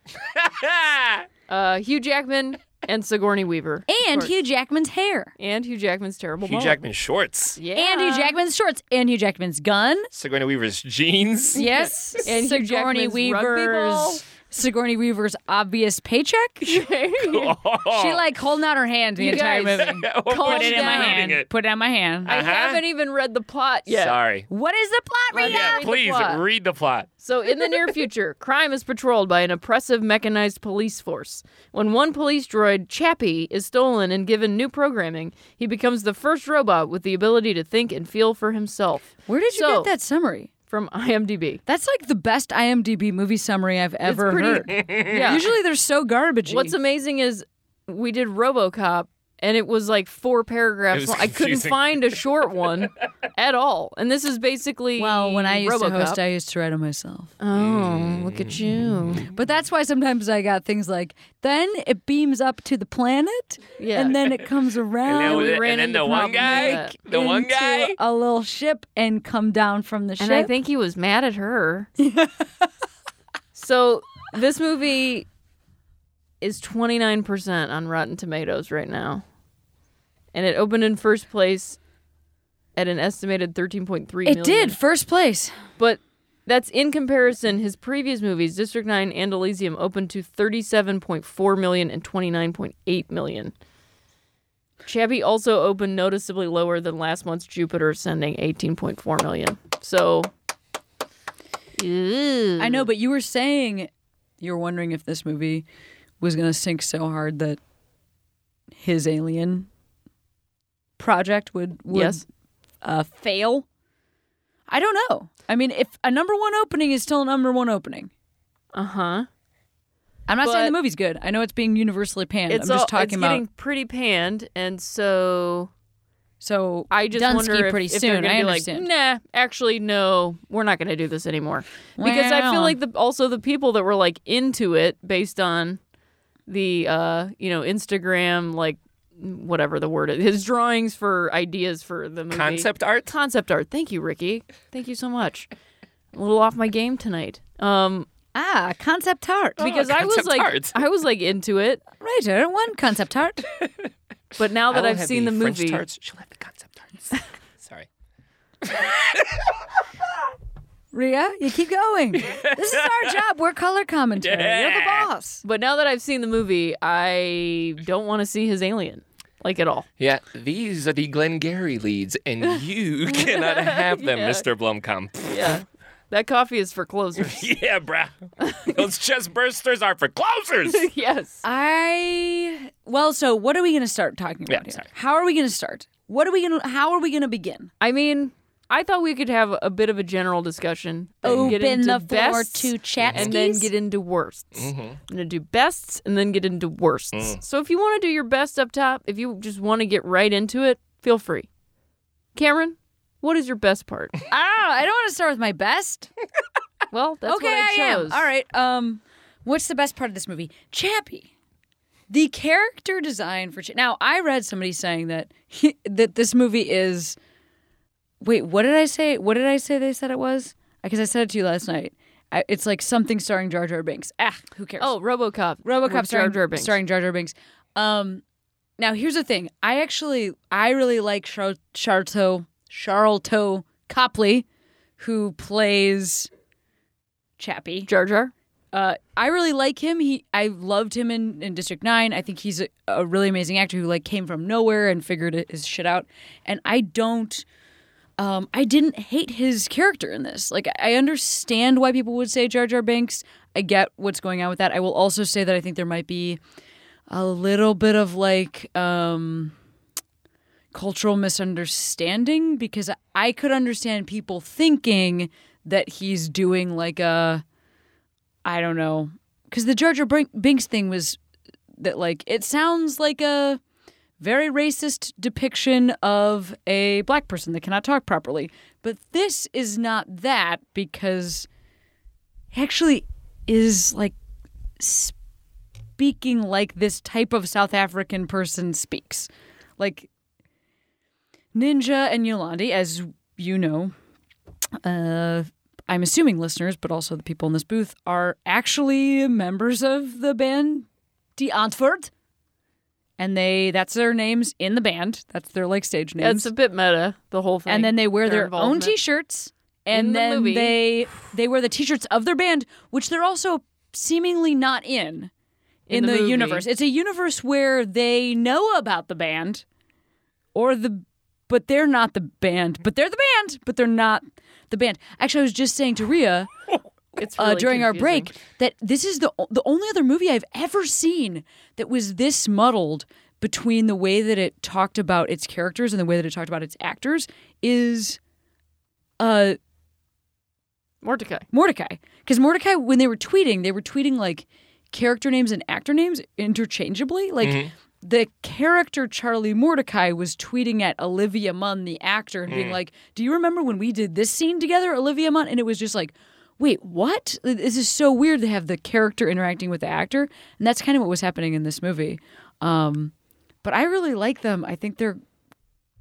Hugh Jackman, and Sigourney Weaver. And Of course. Hugh Jackman's hair. And Hugh Jackman's terrible Hugh mullet. Jackman shorts. Yeah. And Hugh Jackman's shorts. And Hugh Jackman's gun. Sigourney Weaver's jeans. Yes. And Hugh Sigourney Jackman's rugby ball. Sigourney Weaver's obvious paycheck. She like holding out her hand the You entire guys, movie. calm Put it in my down. hand. It. Put it in my hand. I haven't even read the plot yet. Sorry. What is the plot, Rita? Yeah. Yeah, Read the please plot. read the plot. So, in the near future, crime is patrolled by an oppressive mechanized police force. When one police droid, Chappie, is stolen and given new programming, he becomes the first robot with the ability to think and feel for himself. Where did you So- get that summary? From IMDb. That's like the best IMDb movie summary I've ever heard. Yeah. Usually they're so garbagey. What's amazing is we did RoboCop, and it was like 4 paragraphs It was long. I couldn't confusing. find a short one at all. And this is basically Well, when I used to RoboCop. host, I used to write them myself. Oh, look at you. But that's why sometimes I got things like, then it beams up to the planet, Yeah. and then it comes around we ran and then into the one problems guy, with the one into guy. a little ship and come down from the ship. And I think he was mad at her. So this movie is 29% on Rotten Tomatoes right now. and it opened in first place at an estimated 13.3 million. It did, first place. But that's in comparison. His previous movies, District 9 and Elysium, opened to 37.4 million and 29.8 million. Chappie also opened noticeably lower than last month's Jupiter Ascending, 18.4 million. So, I know, but you were saying you were wondering if this movie was going to sink so hard that his Alien project would yes. Fail. I don't know. I mean, if a number one opening is still a number one opening. Uh-huh. I'm not saying the movie's good. I know it's being universally panned. I'm just talking about... It's getting pretty panned, and so I just Dunsky wonder pretty if soon. they're going to be understand. like, nah, actually, no, we're not going to do this anymore. Because I feel like also the people that were like into it based on the, Instagram, like, whatever the word is, his drawings for ideas for the movie. Concept art? Concept art. Thank you, Ricky. Thank you so much. A little off my game tonight. Concept art. Because I was like into it. Writer, one concept art. But now that I've have seen the French movie, tarts. She'll have the concept arts. Sorry. Rhea, you keep going. This is our job. We're color commentary. You're the boss. but now that I've seen the movie, I don't want to see his Alien, like at all. Yeah, these are the Glengarry leads, and you cannot have them, Yeah. Mr. Blomkamp. Yeah, that coffee is for closers. Yeah, bruh. Those chest bursters are for closers. Yes. So what are we going to start talking about Yeah, here? sorry. How are we going to start? How are we going to begin? I mean, I thought we could have a bit of a general discussion. And get Open into the floor bests, to chatskis. and then get into worsts. Mm-hmm. I'm gonna do bests and then get into worsts. So if you want to do your best up top, if you just want to get right into it, feel free. Cameron, what is your best part? I don't want to start with my best. Well, that's okay, what I chose. am. All right. What's the best part of this movie? Chappie. The character design for Now, I read somebody saying that that this movie is. Wait, what did I say? What did I say they said it was? Because I said it to you last night. It's like something starring Jar Jar Binks. Who cares? Oh, RoboCop. RoboCop with Jar Jar Binks. starring Jar Jar Binks. Now here's the thing. I really like Charlton Copley, who plays Chappie. Jar Jar. I really like him. I loved him in District 9. I think he's a really amazing actor who like came from nowhere and figured his shit out. And I didn't hate his character in this. Like, I understand why people would say Jar Jar Binks. I get what's going on with that. I will also say that I think there might be a little bit of like cultural misunderstanding, because I could understand people thinking that he's doing like I don't know, because the Jar Jar Binks thing was that like it sounds like a very racist depiction of a black person that cannot talk properly. But this is not that, because he actually is like speaking like this type of South African person speaks. Like Ninja and Yolandi, as you know, I'm assuming listeners, but also the people in this booth, are actually members of the band Die Antwoord. And that's their names in the band. That's their like stage names. It's a bit meta, the whole thing. And then they wear their own involvement. T-shirts. And In the then movie. they wear the T-shirts of their band, which they're also seemingly not in the movie. universe. It's a universe where they know about the band, but they're not the band. But they're the band, but they're not the band. Actually, I was just saying to Rhea It's really during our confusing. break that this is the only other movie I've ever seen that was this muddled between the way that it talked about its characters and the way that it talked about its actors is Mordecai. Because Mordecai, when they were tweeting like character names and actor names interchangeably. Like the character Charlie Mordecai was tweeting at Olivia Munn, the actor, and being like, "Do you remember when we did this scene together, Olivia Munn?" And it was just like, wait, what? This is so weird to have the character interacting with the actor. And that's kind of what was happening in this movie. But I really like them. I think they're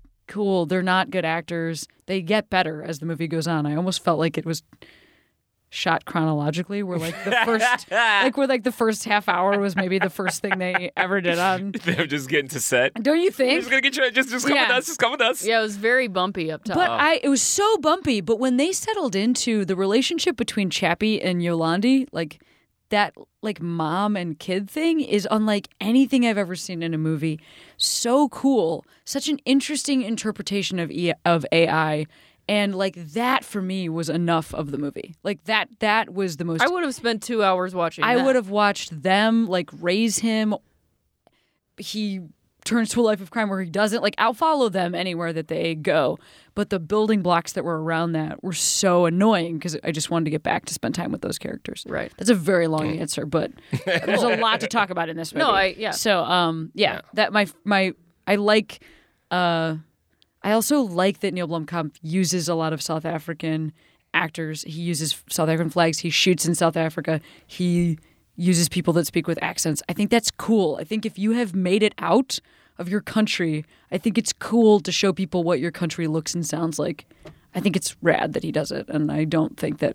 cool. They're not good actors. They get better as the movie goes on. I almost felt like it was shot chronologically, where like the first the first half hour was maybe the first thing they ever did on. They're just getting to set. Don't you think? Just gonna get you. Just come with us. Just come with us. Yeah, it was very bumpy up top. But it was so bumpy. But when they settled into the relationship between Chappie and Yolandi, like that, like mom and kid thing is unlike anything I've ever seen in a movie. So cool. Such an interesting interpretation of AI. And like that for me was enough of the movie. Like that was the most. I would have spent 2 hours watching. I that. would have watched them like raise him. He turns to a life of crime where he doesn't. Like I'll follow them anywhere that they go. But the building blocks that were around that were so annoying because I just wanted to get back to spend time with those characters. Right. That's a very long answer, but there's a lot to talk about in this movie. No, So that I like. I also like that Neil Blomkamp uses a lot of South African actors. He uses South African flags. He shoots in South Africa. He uses people that speak with accents. I think that's cool. I think if you have made it out of your country, I think it's cool to show people what your country looks and sounds like. I think it's rad that he does it, and I don't think that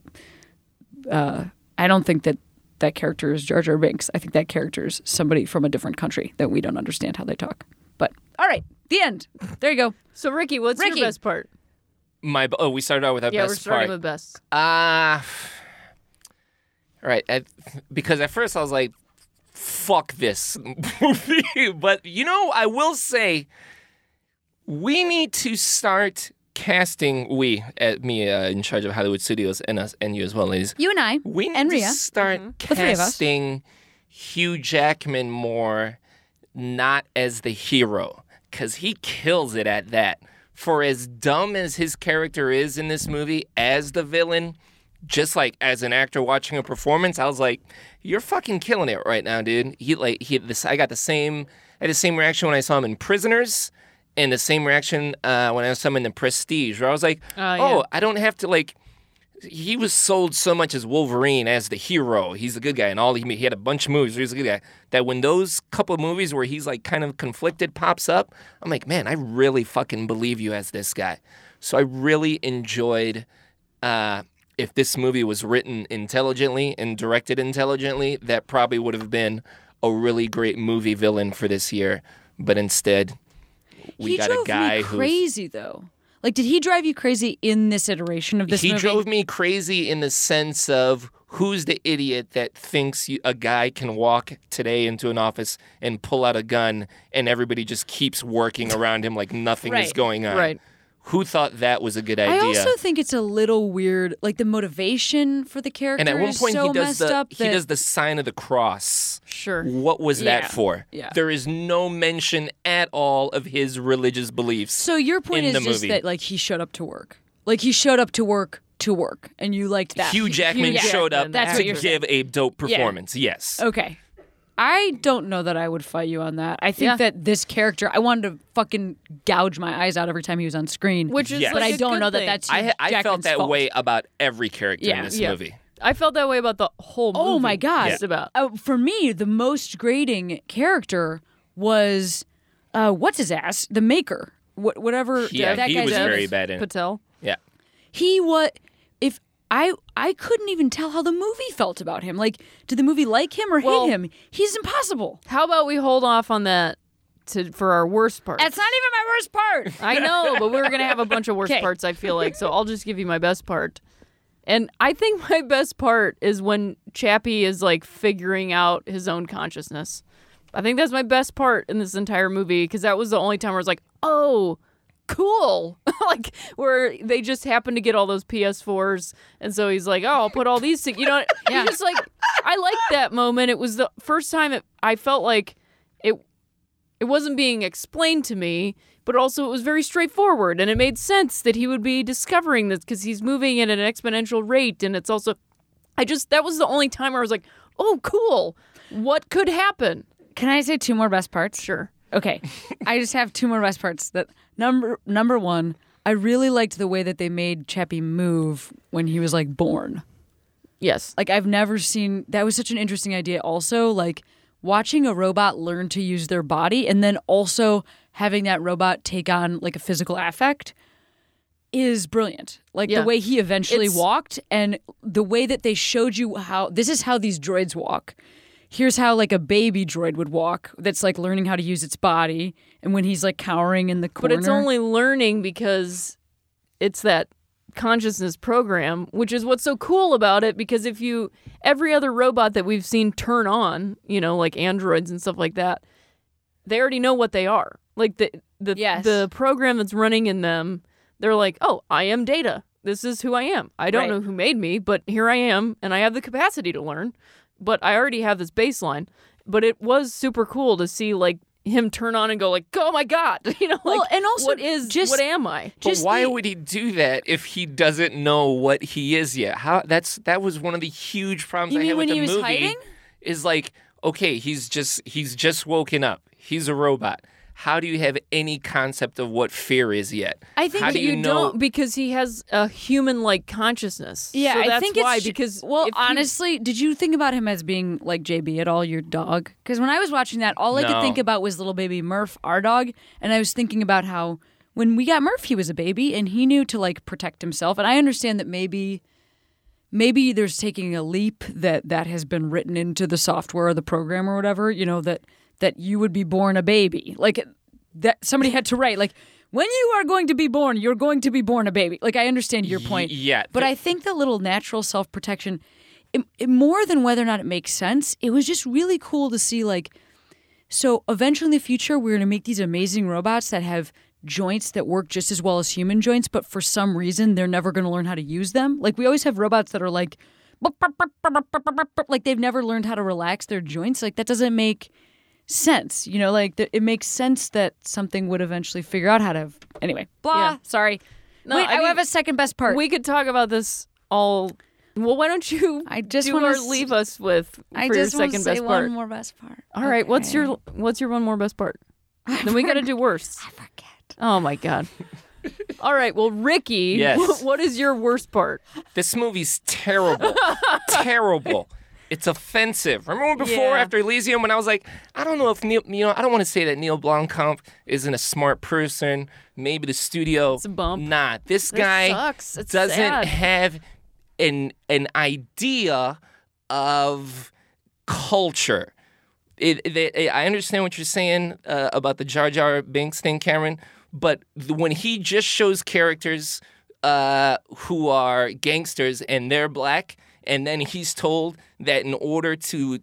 that character is Jar Jar Binks. I think that character is somebody from a different country that we don't understand how they talk. But all right. The end. There you go. So, Ricky, what's your best part? We started out with our best part. Yeah, we're starting with best. Right. Because at first I was like, fuck this movie. But, I will say, we need to start casting, me in charge of Hollywood Studios and us and you as well, ladies. You and I. We need and to Rhea. start The three of us. casting Hugh Jackman more not as the hero. Because he kills it at that. For as dumb as his character is in this movie as the villain, just like as an actor watching a performance, I was like, "You're fucking killing it right now, dude." I got the same reaction when I saw him in Prisoners, and the same reaction when I saw him in The Prestige, where I was like, I don't have to like. He was sold so much as Wolverine, as the hero. He's a good guy, and he had a bunch of movies where he's a good guy. That when those couple of movies where he's like kind of conflicted pops up, I'm like, man, I really fucking believe you as this guy. So I really enjoyed. If this movie was written intelligently and directed intelligently, that probably would have been a really great movie villain for this year. But instead, we got a guy who's crazy though. Like, did he drive you crazy in this iteration of this movie? He drove me crazy in the sense of who's the idiot that thinks a guy can walk today into an office and pull out a gun and everybody just keeps working around him like nothing is going on. Right. Who thought that was a good idea? I also think it's a little weird, like the motivation for the character and at one point is so he does messed up. He does the sign of the cross. Sure. What was that for? Yeah. There is no mention at all of his religious beliefs. So your point is just that like he showed up to work. Like he showed up to work, and you liked that. Hugh Jackman showed up That's to give a dope performance. Yeah. Yes. Okay. I don't know that I would fight you on that. I think that this character, I wanted to fucking gouge my eyes out every time he was on screen. Which is, but like I don't know that that's Hugh I felt Jackman's that fault. way about every character in this movie. I felt that way about the whole movie. Oh my God. Just about. For me, the most grating character was, what's his ass? The Maker. Whatever Yeah, that he guy's was name very is. bad in it. Patel. Yeah. He was, if I couldn't even tell how the movie felt about him. Like, did the movie like him or hate him? He's impossible. How about we hold off on that for our worst part? That's not even my worst part. I know, but we're going to have a bunch of worst parts, I feel like. So I'll just give you my best part. And I think my best part is when Chappie is like figuring out his own consciousness. I think that's my best part in this entire movie because that was the only time where I was like, oh, cool. Like where they just happen to get all those PS4s. And so he's like, oh, I'll put all these things. You know, yeah. He's just like, I liked that moment. It was the first time I felt like it wasn't being explained to me, but also it was very straightforward. And it made sense that he would be discovering this because he's moving at an exponential rate. And it's also, that was the only time where I was like, oh, cool. What could happen? Can I say two more best parts? Sure. Okay. I just have two more best parts. That number one, I really liked the way that they made Chappie move when he was like born. Yes. Like I've never seen, that was such an interesting idea also, like watching a robot learn to use their body and then also having that robot take on like a physical affect. is brilliant. Like Yeah. the way he eventually It's- walked and the way that they showed you how this is how these droids walk. Here's how like a baby droid would walk that's like learning how to use its body, and when he's like cowering in the corner. But it's only learning because it's that consciousness program, which is what's so cool about it, because every other robot that we've seen turn on, like androids and stuff like that, they already know what they are. Like Yes. the program that's running in them, they're like, oh, I am Data. This is who I am. I don't Right. know who made me, but here I am, and I have the capacity to learn. But I already have this baseline. But it was super cool to see like him turn on and go like, oh my God, Well, and also what am I? But why would he do that if he doesn't know what he is yet? That was one of the huge problems You I mean had with when the he was movie. hiding? Is like, okay, he's just woken up. He's a robot. How do you have any concept of what fear is yet? I think How that do you know? Don't, because he has a human-like consciousness. Yeah, so that's I think why. it's Because well, if he- honestly, did you think about him as being like JB at all, your dog? Because when I was watching that, all I could No. think about was little baby Murph, our dog, and I was thinking about how when we got Murph, he was a baby and he knew to like protect himself. And I understand that maybe there's taking a leap that has been written into the software or the program or whatever. That you would be born a baby, like that somebody had to write like. When you are going to be born, you're going to be born a baby. Like, I understand your point. yeah. But I think the little natural self-protection, it more than whether or not it makes sense, it was just really cool to see, like, so eventually in the future, we're going to make these amazing robots that have joints that work just as well as human joints, but for some reason, they're never going to learn how to use them. Like, we always have robots that are like they've never learned how to relax their joints. Like, that doesn't make sense, it makes sense that something would eventually figure out how to anyway blah Yeah. sorry No, wait, I mean, have a second best part. we could talk about this all. Well, why don't you I just do wanna or s- leave us with I for your just want to second say best part? one more best part. All right, what's Okay. your one more best part? Then we got to do worse. I forget. Oh my God. All right, well, Ricky, Yes. what is your worst part? This movie's terrible. Terrible. It's offensive. Remember before, Yeah. after Elysium, when I was like, I don't know if I don't want to say that Neil Blomkamp isn't a smart person. Maybe the studio. It's a bump. Nah, this That guy sucks. It's doesn't sad. have an idea of culture. I understand what you're saying about the Jar Jar Binks thing, Cameron, but when he just shows characters who are gangsters and they're black, and then he's told that in order to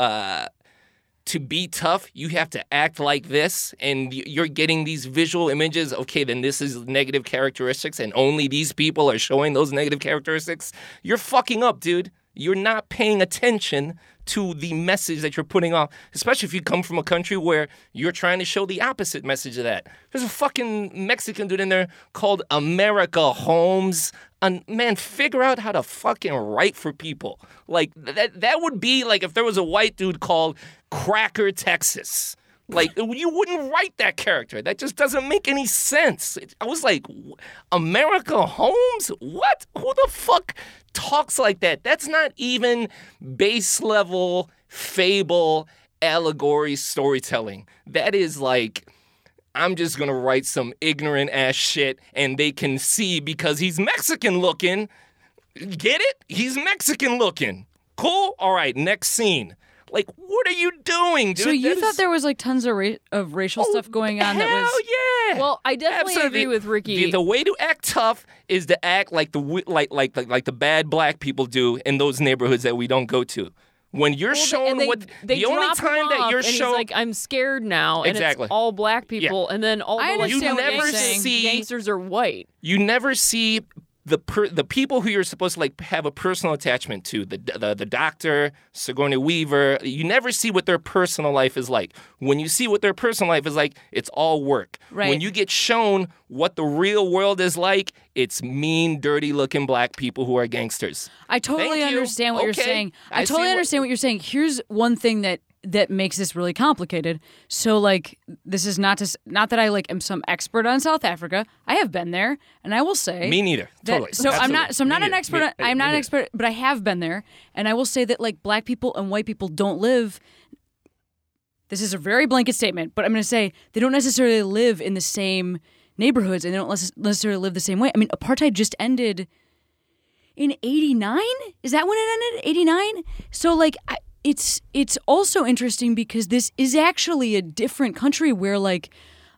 be tough, you have to act like this, and you're getting these visual images. Okay, then this is negative characteristics, and only these people are showing those negative characteristics. You're fucking up, dude. You're not paying attention to the message that you're putting off, especially if you come from a country where you're trying to show the opposite message of that. There's a fucking Mexican dude in there called America Holmes. And man, figure out how to fucking write for people. Like, that would be like if there was a white dude called Cracker Texas. Like, you wouldn't write that character. That just doesn't make any sense. I was like, America Holmes? What? Who the fuck talks like that? That's not even base level fable allegory storytelling. That is like, I'm just gonna write some ignorant ass shit and they can see because he's Mexican looking. Get it? He's Mexican looking. Cool? All right, next scene. Like, what are you doing, dude? So you That thought is- there was like tons of racial stuff going on that was Hell yeah. Well, I definitely Absolutely. agree with Ricky. The way to act tough is to act like the bad black people do in those neighborhoods that we don't go to. When you're showing and what they the only drop him time that off, you're and he's showing like, I'm scared now, and Exactly. it's all black people, and then all I the like, understand what you're gangsters- saying. gangsters are white. you never see the people who you're supposed to like have a personal attachment to, the doctor, Sigourney Weaver. You never see what their personal life is like. When you see what their personal life is like, it's all work. Right. When you get shown what the real world is like, it's mean, dirty-looking black people who are gangsters. I totally Thank you. understand what you're Okay. saying. I I see totally what- understand what you're saying. Here's one thing that makes this really complicated. So like this is not that I like am some expert on South Africa. I have been there, and I will say Me neither. that- Totally. So I'm not. So I'm Me not an neither. expert. Me- I'm not me an neither. expert, but I have been there, and I will say that like black people and white people don't live. This is a very blanket statement, but I'm going to say they don't necessarily live in the same neighborhoods and they don't necessarily live the same way. I mean, apartheid just ended in 89? Is that when it ended? 89? So like it's also interesting because this is actually a different country where like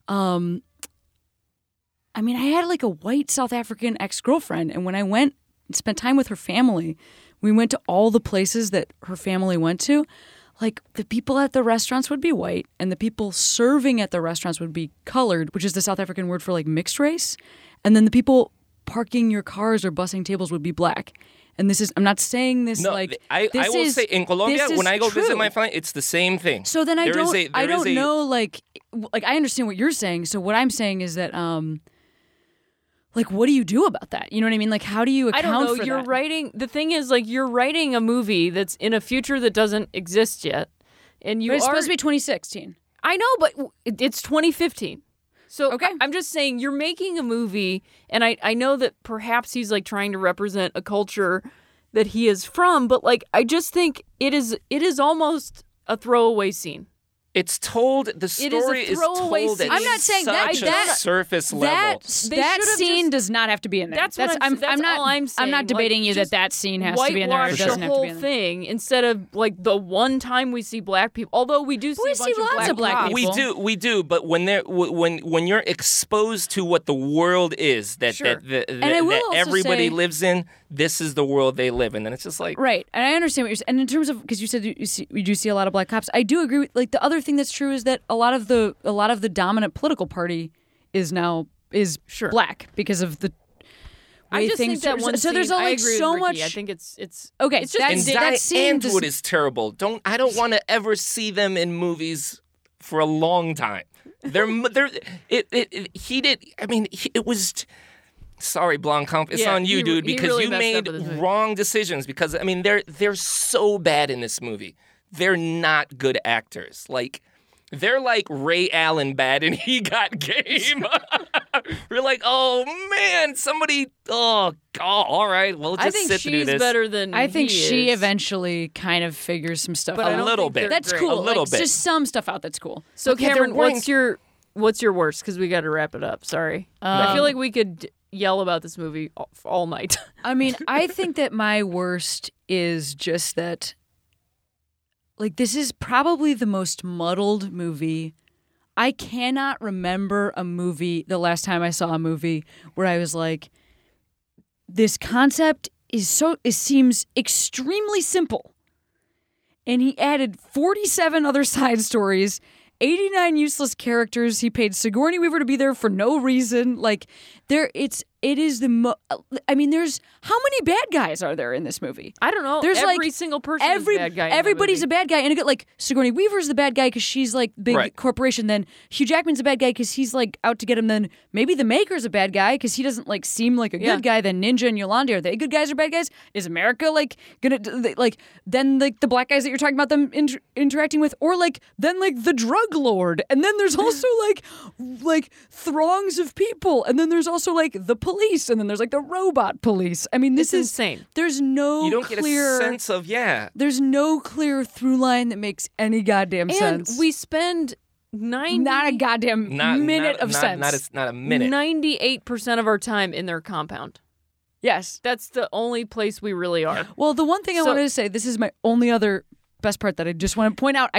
I mean, I had like a white South African ex-girlfriend, and when I went and spent time with her family, we went to all the places that her family went to. Like, the people at the restaurants would be white, and the people serving at the restaurants would be colored, which is the South African word for like mixed race. And then the people parking your cars or bussing tables would be black. And this is, I'm not saying this like... I will say, in Colombia, when I go true. visit my family, it's the same thing. So then I don't know, like, I understand what you're saying. So what I'm saying is that, like, what do you do about that? You know what I mean? Like, how do you account for that? I don't know. You're writing... The thing is, like, you're writing a movie that's in a future that doesn't exist yet. And But it's supposed to be 2016. I know, but it's 2015. So okay. I'm just saying you're making a movie, and I know that perhaps he's like trying to represent a culture that he is from, but like I just think it is almost a throwaway scene. It's told, the story is told at I'm not saying such a surface level. That scene does not have to be in there. That's all I'm saying. I'm not debating like, you that scene has to be in there. It doesn't the have to be whole in there. thing instead of like the one time we see black people. Although we do see a bunch lots of black people. people. We do. But when you're exposed to what the world is that everybody lives in, this is the world they live in, and it's just like right. And I understand what you're saying. And in terms of because you said you do see a lot of black cops, I do agree with like the other thing that's true is that a lot of the dominant political party is black because of the way I just things think that one so scene, there's I like agree so with Ricky. much. I think it's okay. It's just that scene Antwoord is terrible. I don't want to ever see them in movies for a long time. It was. Sorry, Blomkamp, it's on you, dude, because really you made wrong decisions. Because I mean, they're so bad in this movie. They're not good actors. Like. They're like Ray Allen bad and He Got Game. We're like, oh man, somebody. Oh, all right. We'll just sit through this. I think she's better than. I think she is. eventually kind of figures some stuff But out. A little bit. That's great. cool. A little bit. Just some stuff out that's cool. So Okay, Cameron, they're what's your worst? Because we got to wrap it up. Sorry, I feel like we could yell about this movie all night. I mean, I think that my worst is just that. Like, this is probably the most muddled movie. I cannot remember a movie, the last time I saw a movie, where I was like, this concept it seems extremely simple. And he added 47 other side stories, 89 useless characters. He paid Sigourney Weaver to be there for no reason. Like, it is the I mean, there's how many bad guys are there in this movie? I don't know. There's every single person is a bad guy. Everybody's a bad guy, and like Sigourney Weaver's the bad guy because she's like big corporation. Then Hugh Jackman's a bad guy because he's like out to get him. Then maybe the Maker's a bad guy because he doesn't like seem like a good guy. Then Ninja and Yolandi, are they good guys or bad guys? Is America like gonna like then like the black guys that you're talking about them interacting with, or like then like the drug lord, and then there's also like throngs of people, and then there's also like the police, and then there's like the robot police. I mean, this is insane. There's no You don't get a sense of There's no clear through line that makes any goddamn sense. And we spend not a goddamn minute of sense. Not a minute. 98% of our time in their compound. Yes, that's the only place we really are. Well, the one thing I wanted to say, this is my only other best part that I just want to point out.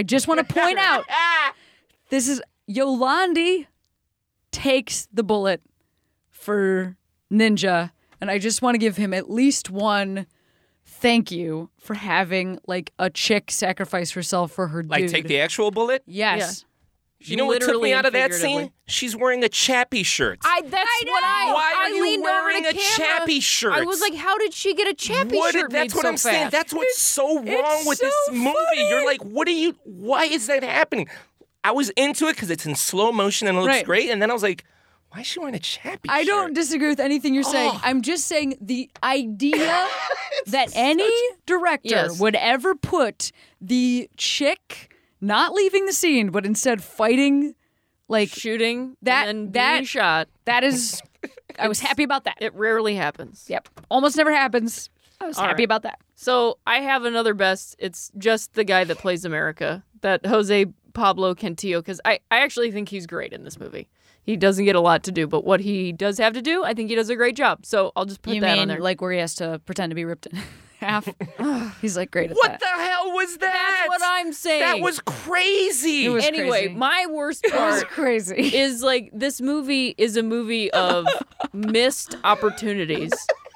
This is Yolandi takes the bullet for Ninja, and I just want to give him at least one thank you for having like a chick sacrifice herself for her dude. Like take the actual bullet? Yes. Yeah. You know what took me out of that scene? She's wearing a Chappie shirt. Why are you wearing a Chappie shirt? I was like, how did she get a Chappie shirt? That's what I'm saying. That's what's so wrong with this movie. You're like, why is that happening? I was into it because it's in slow motion and it looks great, and then I was like, why is she wearing a Chappie shirt? I don't disagree with anything you're saying. I'm just saying the idea that any director would ever put the chick not leaving the scene, but instead fighting, like shooting and being shot. That is, I was happy about that. It rarely happens. Yep, almost never happens. I was happy about that. So I have another best. It's just the guy that plays America, that Jose Pablo Cantillo because I actually think he's great in this movie. He doesn't get a lot to do, but what he does have to do, I think he does a great job. So I'll just put that on there. Like where he has to pretend to be ripped in half? He's like great at What that. the hell was that? That's what I'm saying. That was crazy. It was anyway, crazy. my worst It was part crazy. is like this movie is a movie of missed opportunities.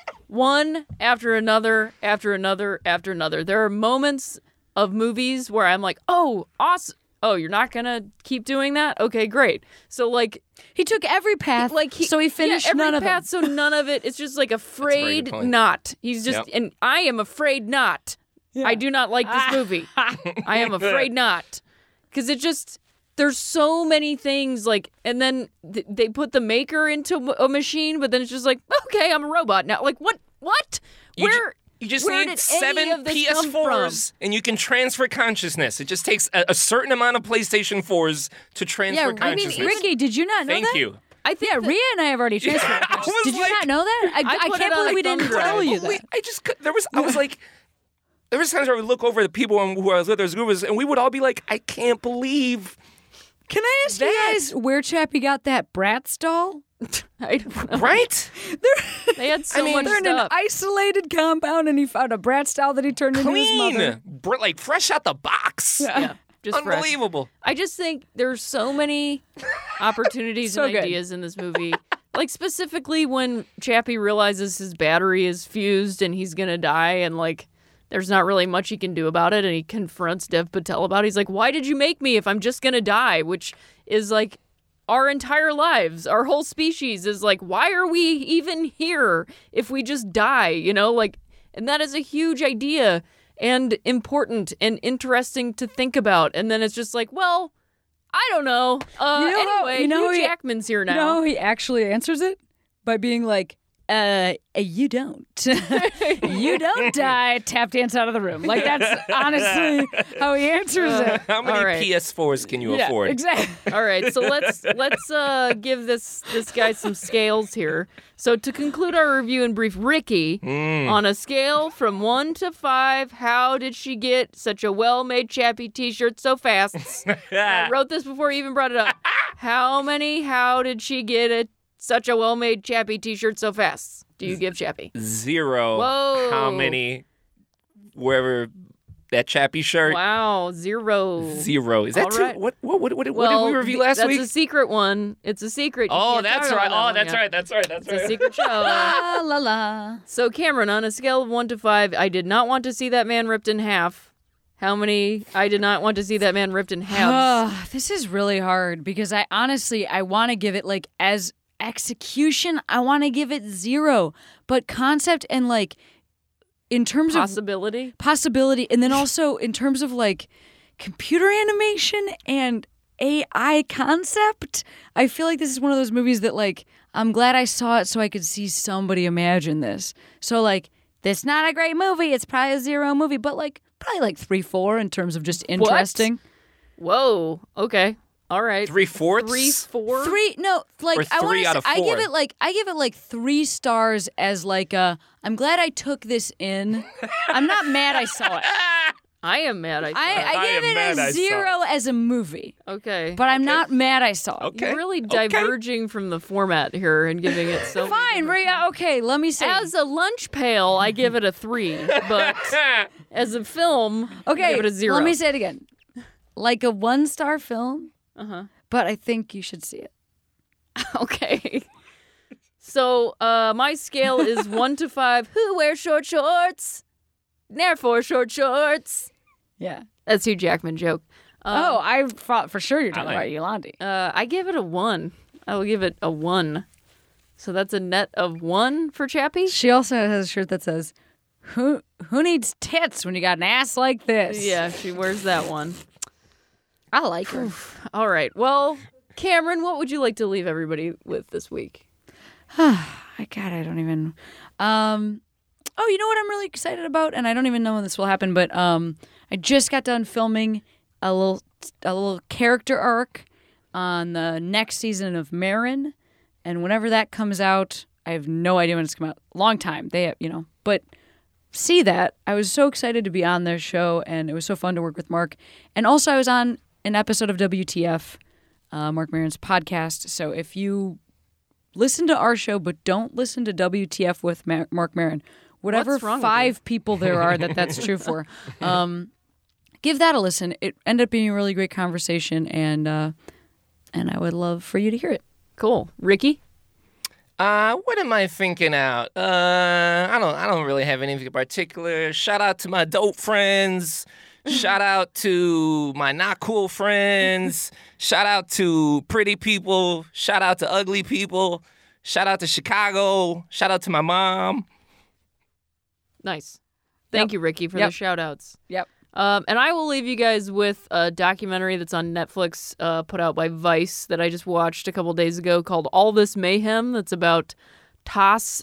One after another, after another, after another. There are moments of movies where I'm like, oh, awesome. Oh, you're not going to keep doing that? Okay, great. So, like... He took every path, so he finished every none of path, them. So none of it. It's just like That's a very afraid good point. not. He's just... Yep. And I am afraid not. I do not like this movie. I am afraid not. Because it just... There's so many things, like... And then they put the maker into a machine, but then it's just like, okay, I'm a robot now. Like, what? What? You just Where need did 7 any of this come PS4s, and you can transfer consciousness. It just takes a certain amount of PlayStation 4s to transfer consciousness. Ricky, did you not know that? Thank you. I think Yeah, that- Rhea and I have already transferred. I was Did you like- not know that? I put can't it on believe we a didn't thumb drive. tell you Wait, that. I was like, there was times where I would look over at the people who I was with, and we would all be like, I can't believe. Can I ask you guys where Chappie got that Bratz doll? I don't know. Right? They had so much They're in an stuff. isolated compound, and he found a Bratz doll that he turned into his mother. Clean. Like fresh out the box. Yeah, just fresh. Unbelievable. I just think there's so many opportunities So and good. ideas in this movie. Like specifically when Chappie realizes his battery is fused and he's gonna die, and like there's not really much he can do about it, and he confronts Dev Patel about it. He's like, "Why did you make me if I'm just gonna die?" Which is like our entire lives, our whole species is like, why are we even here if we just die? You know, like, and that is a huge idea and important and interesting to think about. And then it's just like, well, I don't know. Anyway, Hugh Jackman's here now. You know how he actually answers it? By being like, you don't. You don't die, tap dance out of the room. Like, that's honestly how he answers it. How many All right. PS4s can you Yeah, afford? exactly. All right, so let's give this guy some scales here. So to conclude our review in brief, Ricky, on a scale from 1 to 5, how did she get such a well-made Chappie T-shirt so fast? I wrote this before you even brought it up. How did she get such a well-made Chappie T-shirt so fast? Do you give Chappie? 0. Whoa. How many? Wherever that Chappie shirt. Wow, 0. 0. Is that All too? right. What did Well, we review last that's week? a secret one. It's a secret. You Oh, can't that's talk right. about Oh, that that's one right. That's right. That's yet. It's a right. secret show. La la la. So, Cameron, on a scale of 1 to 5, I did not want to see that man ripped in half. How many I did not want to see that man ripped in half? This is really hard because I want to give it like as execution, I want to give it 0. But concept and like in terms possibility, and then also in terms of like computer animation and AI concept, I feel like this is one of those movies that like I'm glad I saw it so I could see somebody imagine this. So like this not a great movie, it's probably a 0 movie, but like probably like 3-4 in terms of just interesting. Whoa. Okay. All right. 3/4? 3-4? 3 no, like Or I want 3 to out of I 4. give it like 3 stars as like I'm glad I took this in. I'm not mad I saw it. I am mad I saw it. I give am mad it I a saw 0 as a movie. Okay. But I'm not mad I saw it. Okay. You're really Okay. diverging from the format here and giving it so Fine, Rhea. Okay, let me say. As a lunch pail, I give it a 3, but as a film, I Okay, give it a 0. let me say it again. Like a 1-star film. But I think you should see it. Okay. So my scale is 1 to 5. Who wears short shorts? Therefore, short shorts. Yeah. That's Hugh Jackman joke. I thought for sure you're talking like about Yolandi. I give it a 1. I will give it a 1. So that's a net of 1 for Chappie? She also has a shirt that says, "Who needs tits when you got an ass like this?" Yeah, she wears that one. I like her. All right. Well, Cameron, what would you like to leave everybody with this week? God, I don't even. Oh, you know what I'm really excited about, and I don't even know when this will happen, but I just got done filming a little character arc on the next season of Marin, and whenever that comes out, I have no idea when it's coming out. Long time, but see that. I was so excited to be on their show, and it was so fun to work with Mark, and also I was on an episode of WTF, Mark Maron's podcast. So if you listen to our show but don't listen to WTF with Mark Maron, whatever What's wrong with 5 people there are that's true for, give that a listen. It ended up being a really great conversation, and I would love for you to hear it. Cool. Ricky? What am I thinking out? I don't really have anything in particular. Shout out to my dope friends. Shout out to my not cool friends. Shout out to pretty people. Shout out to ugly people. Shout out to Chicago. Shout out to my mom. Nice. Thank you, Ricky, for the shout-outs. Yep. And I will leave you guys with a documentary that's on Netflix put out by Vice that I just watched a couple days ago called All This Mayhem. That's about Toss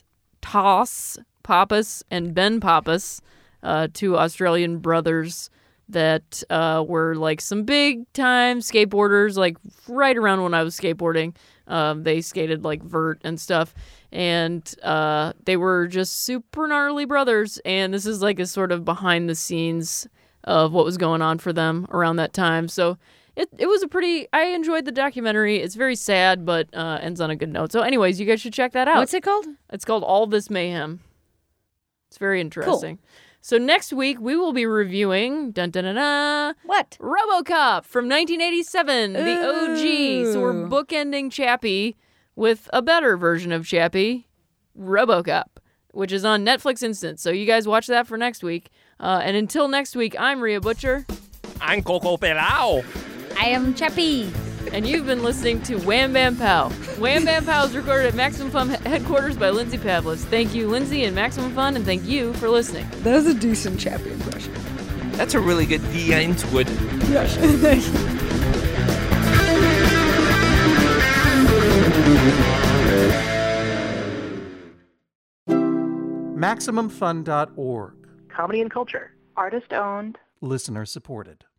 Pappas and Ben Pappas, 2 Australian brothers that were like some big-time skateboarders, like right around when I was skateboarding. They skated like vert and stuff. And they were just super gnarly brothers. And this is like a sort of behind-the-scenes of what was going on for them around that time. So it was I enjoyed the documentary. It's very sad, but ends on a good note. So anyways, you guys should check that out. What's it called? It's called All This Mayhem. It's very interesting. Cool. So next week, we will be reviewing, what? RoboCop from 1987, the OG. So we're bookending Chappie with a better version of Chappie, RoboCop, which is on Netflix Instant. So you guys watch that for next week. And until next week, I'm Rhea Butcher. I'm Coco Pelao. I am Chappie. And you've been listening to Wham Bam Pow. Wham Bam Pow is recorded at Maximum Fun headquarters by Lindsay Pavlis. Thank you, Lindsay and Maximum Fun, and thank you for listening. That was a decent Chappie impression. That's a really good D into it. Yes. MaximumFun.org. Comedy and culture. Artist owned. Listener supported.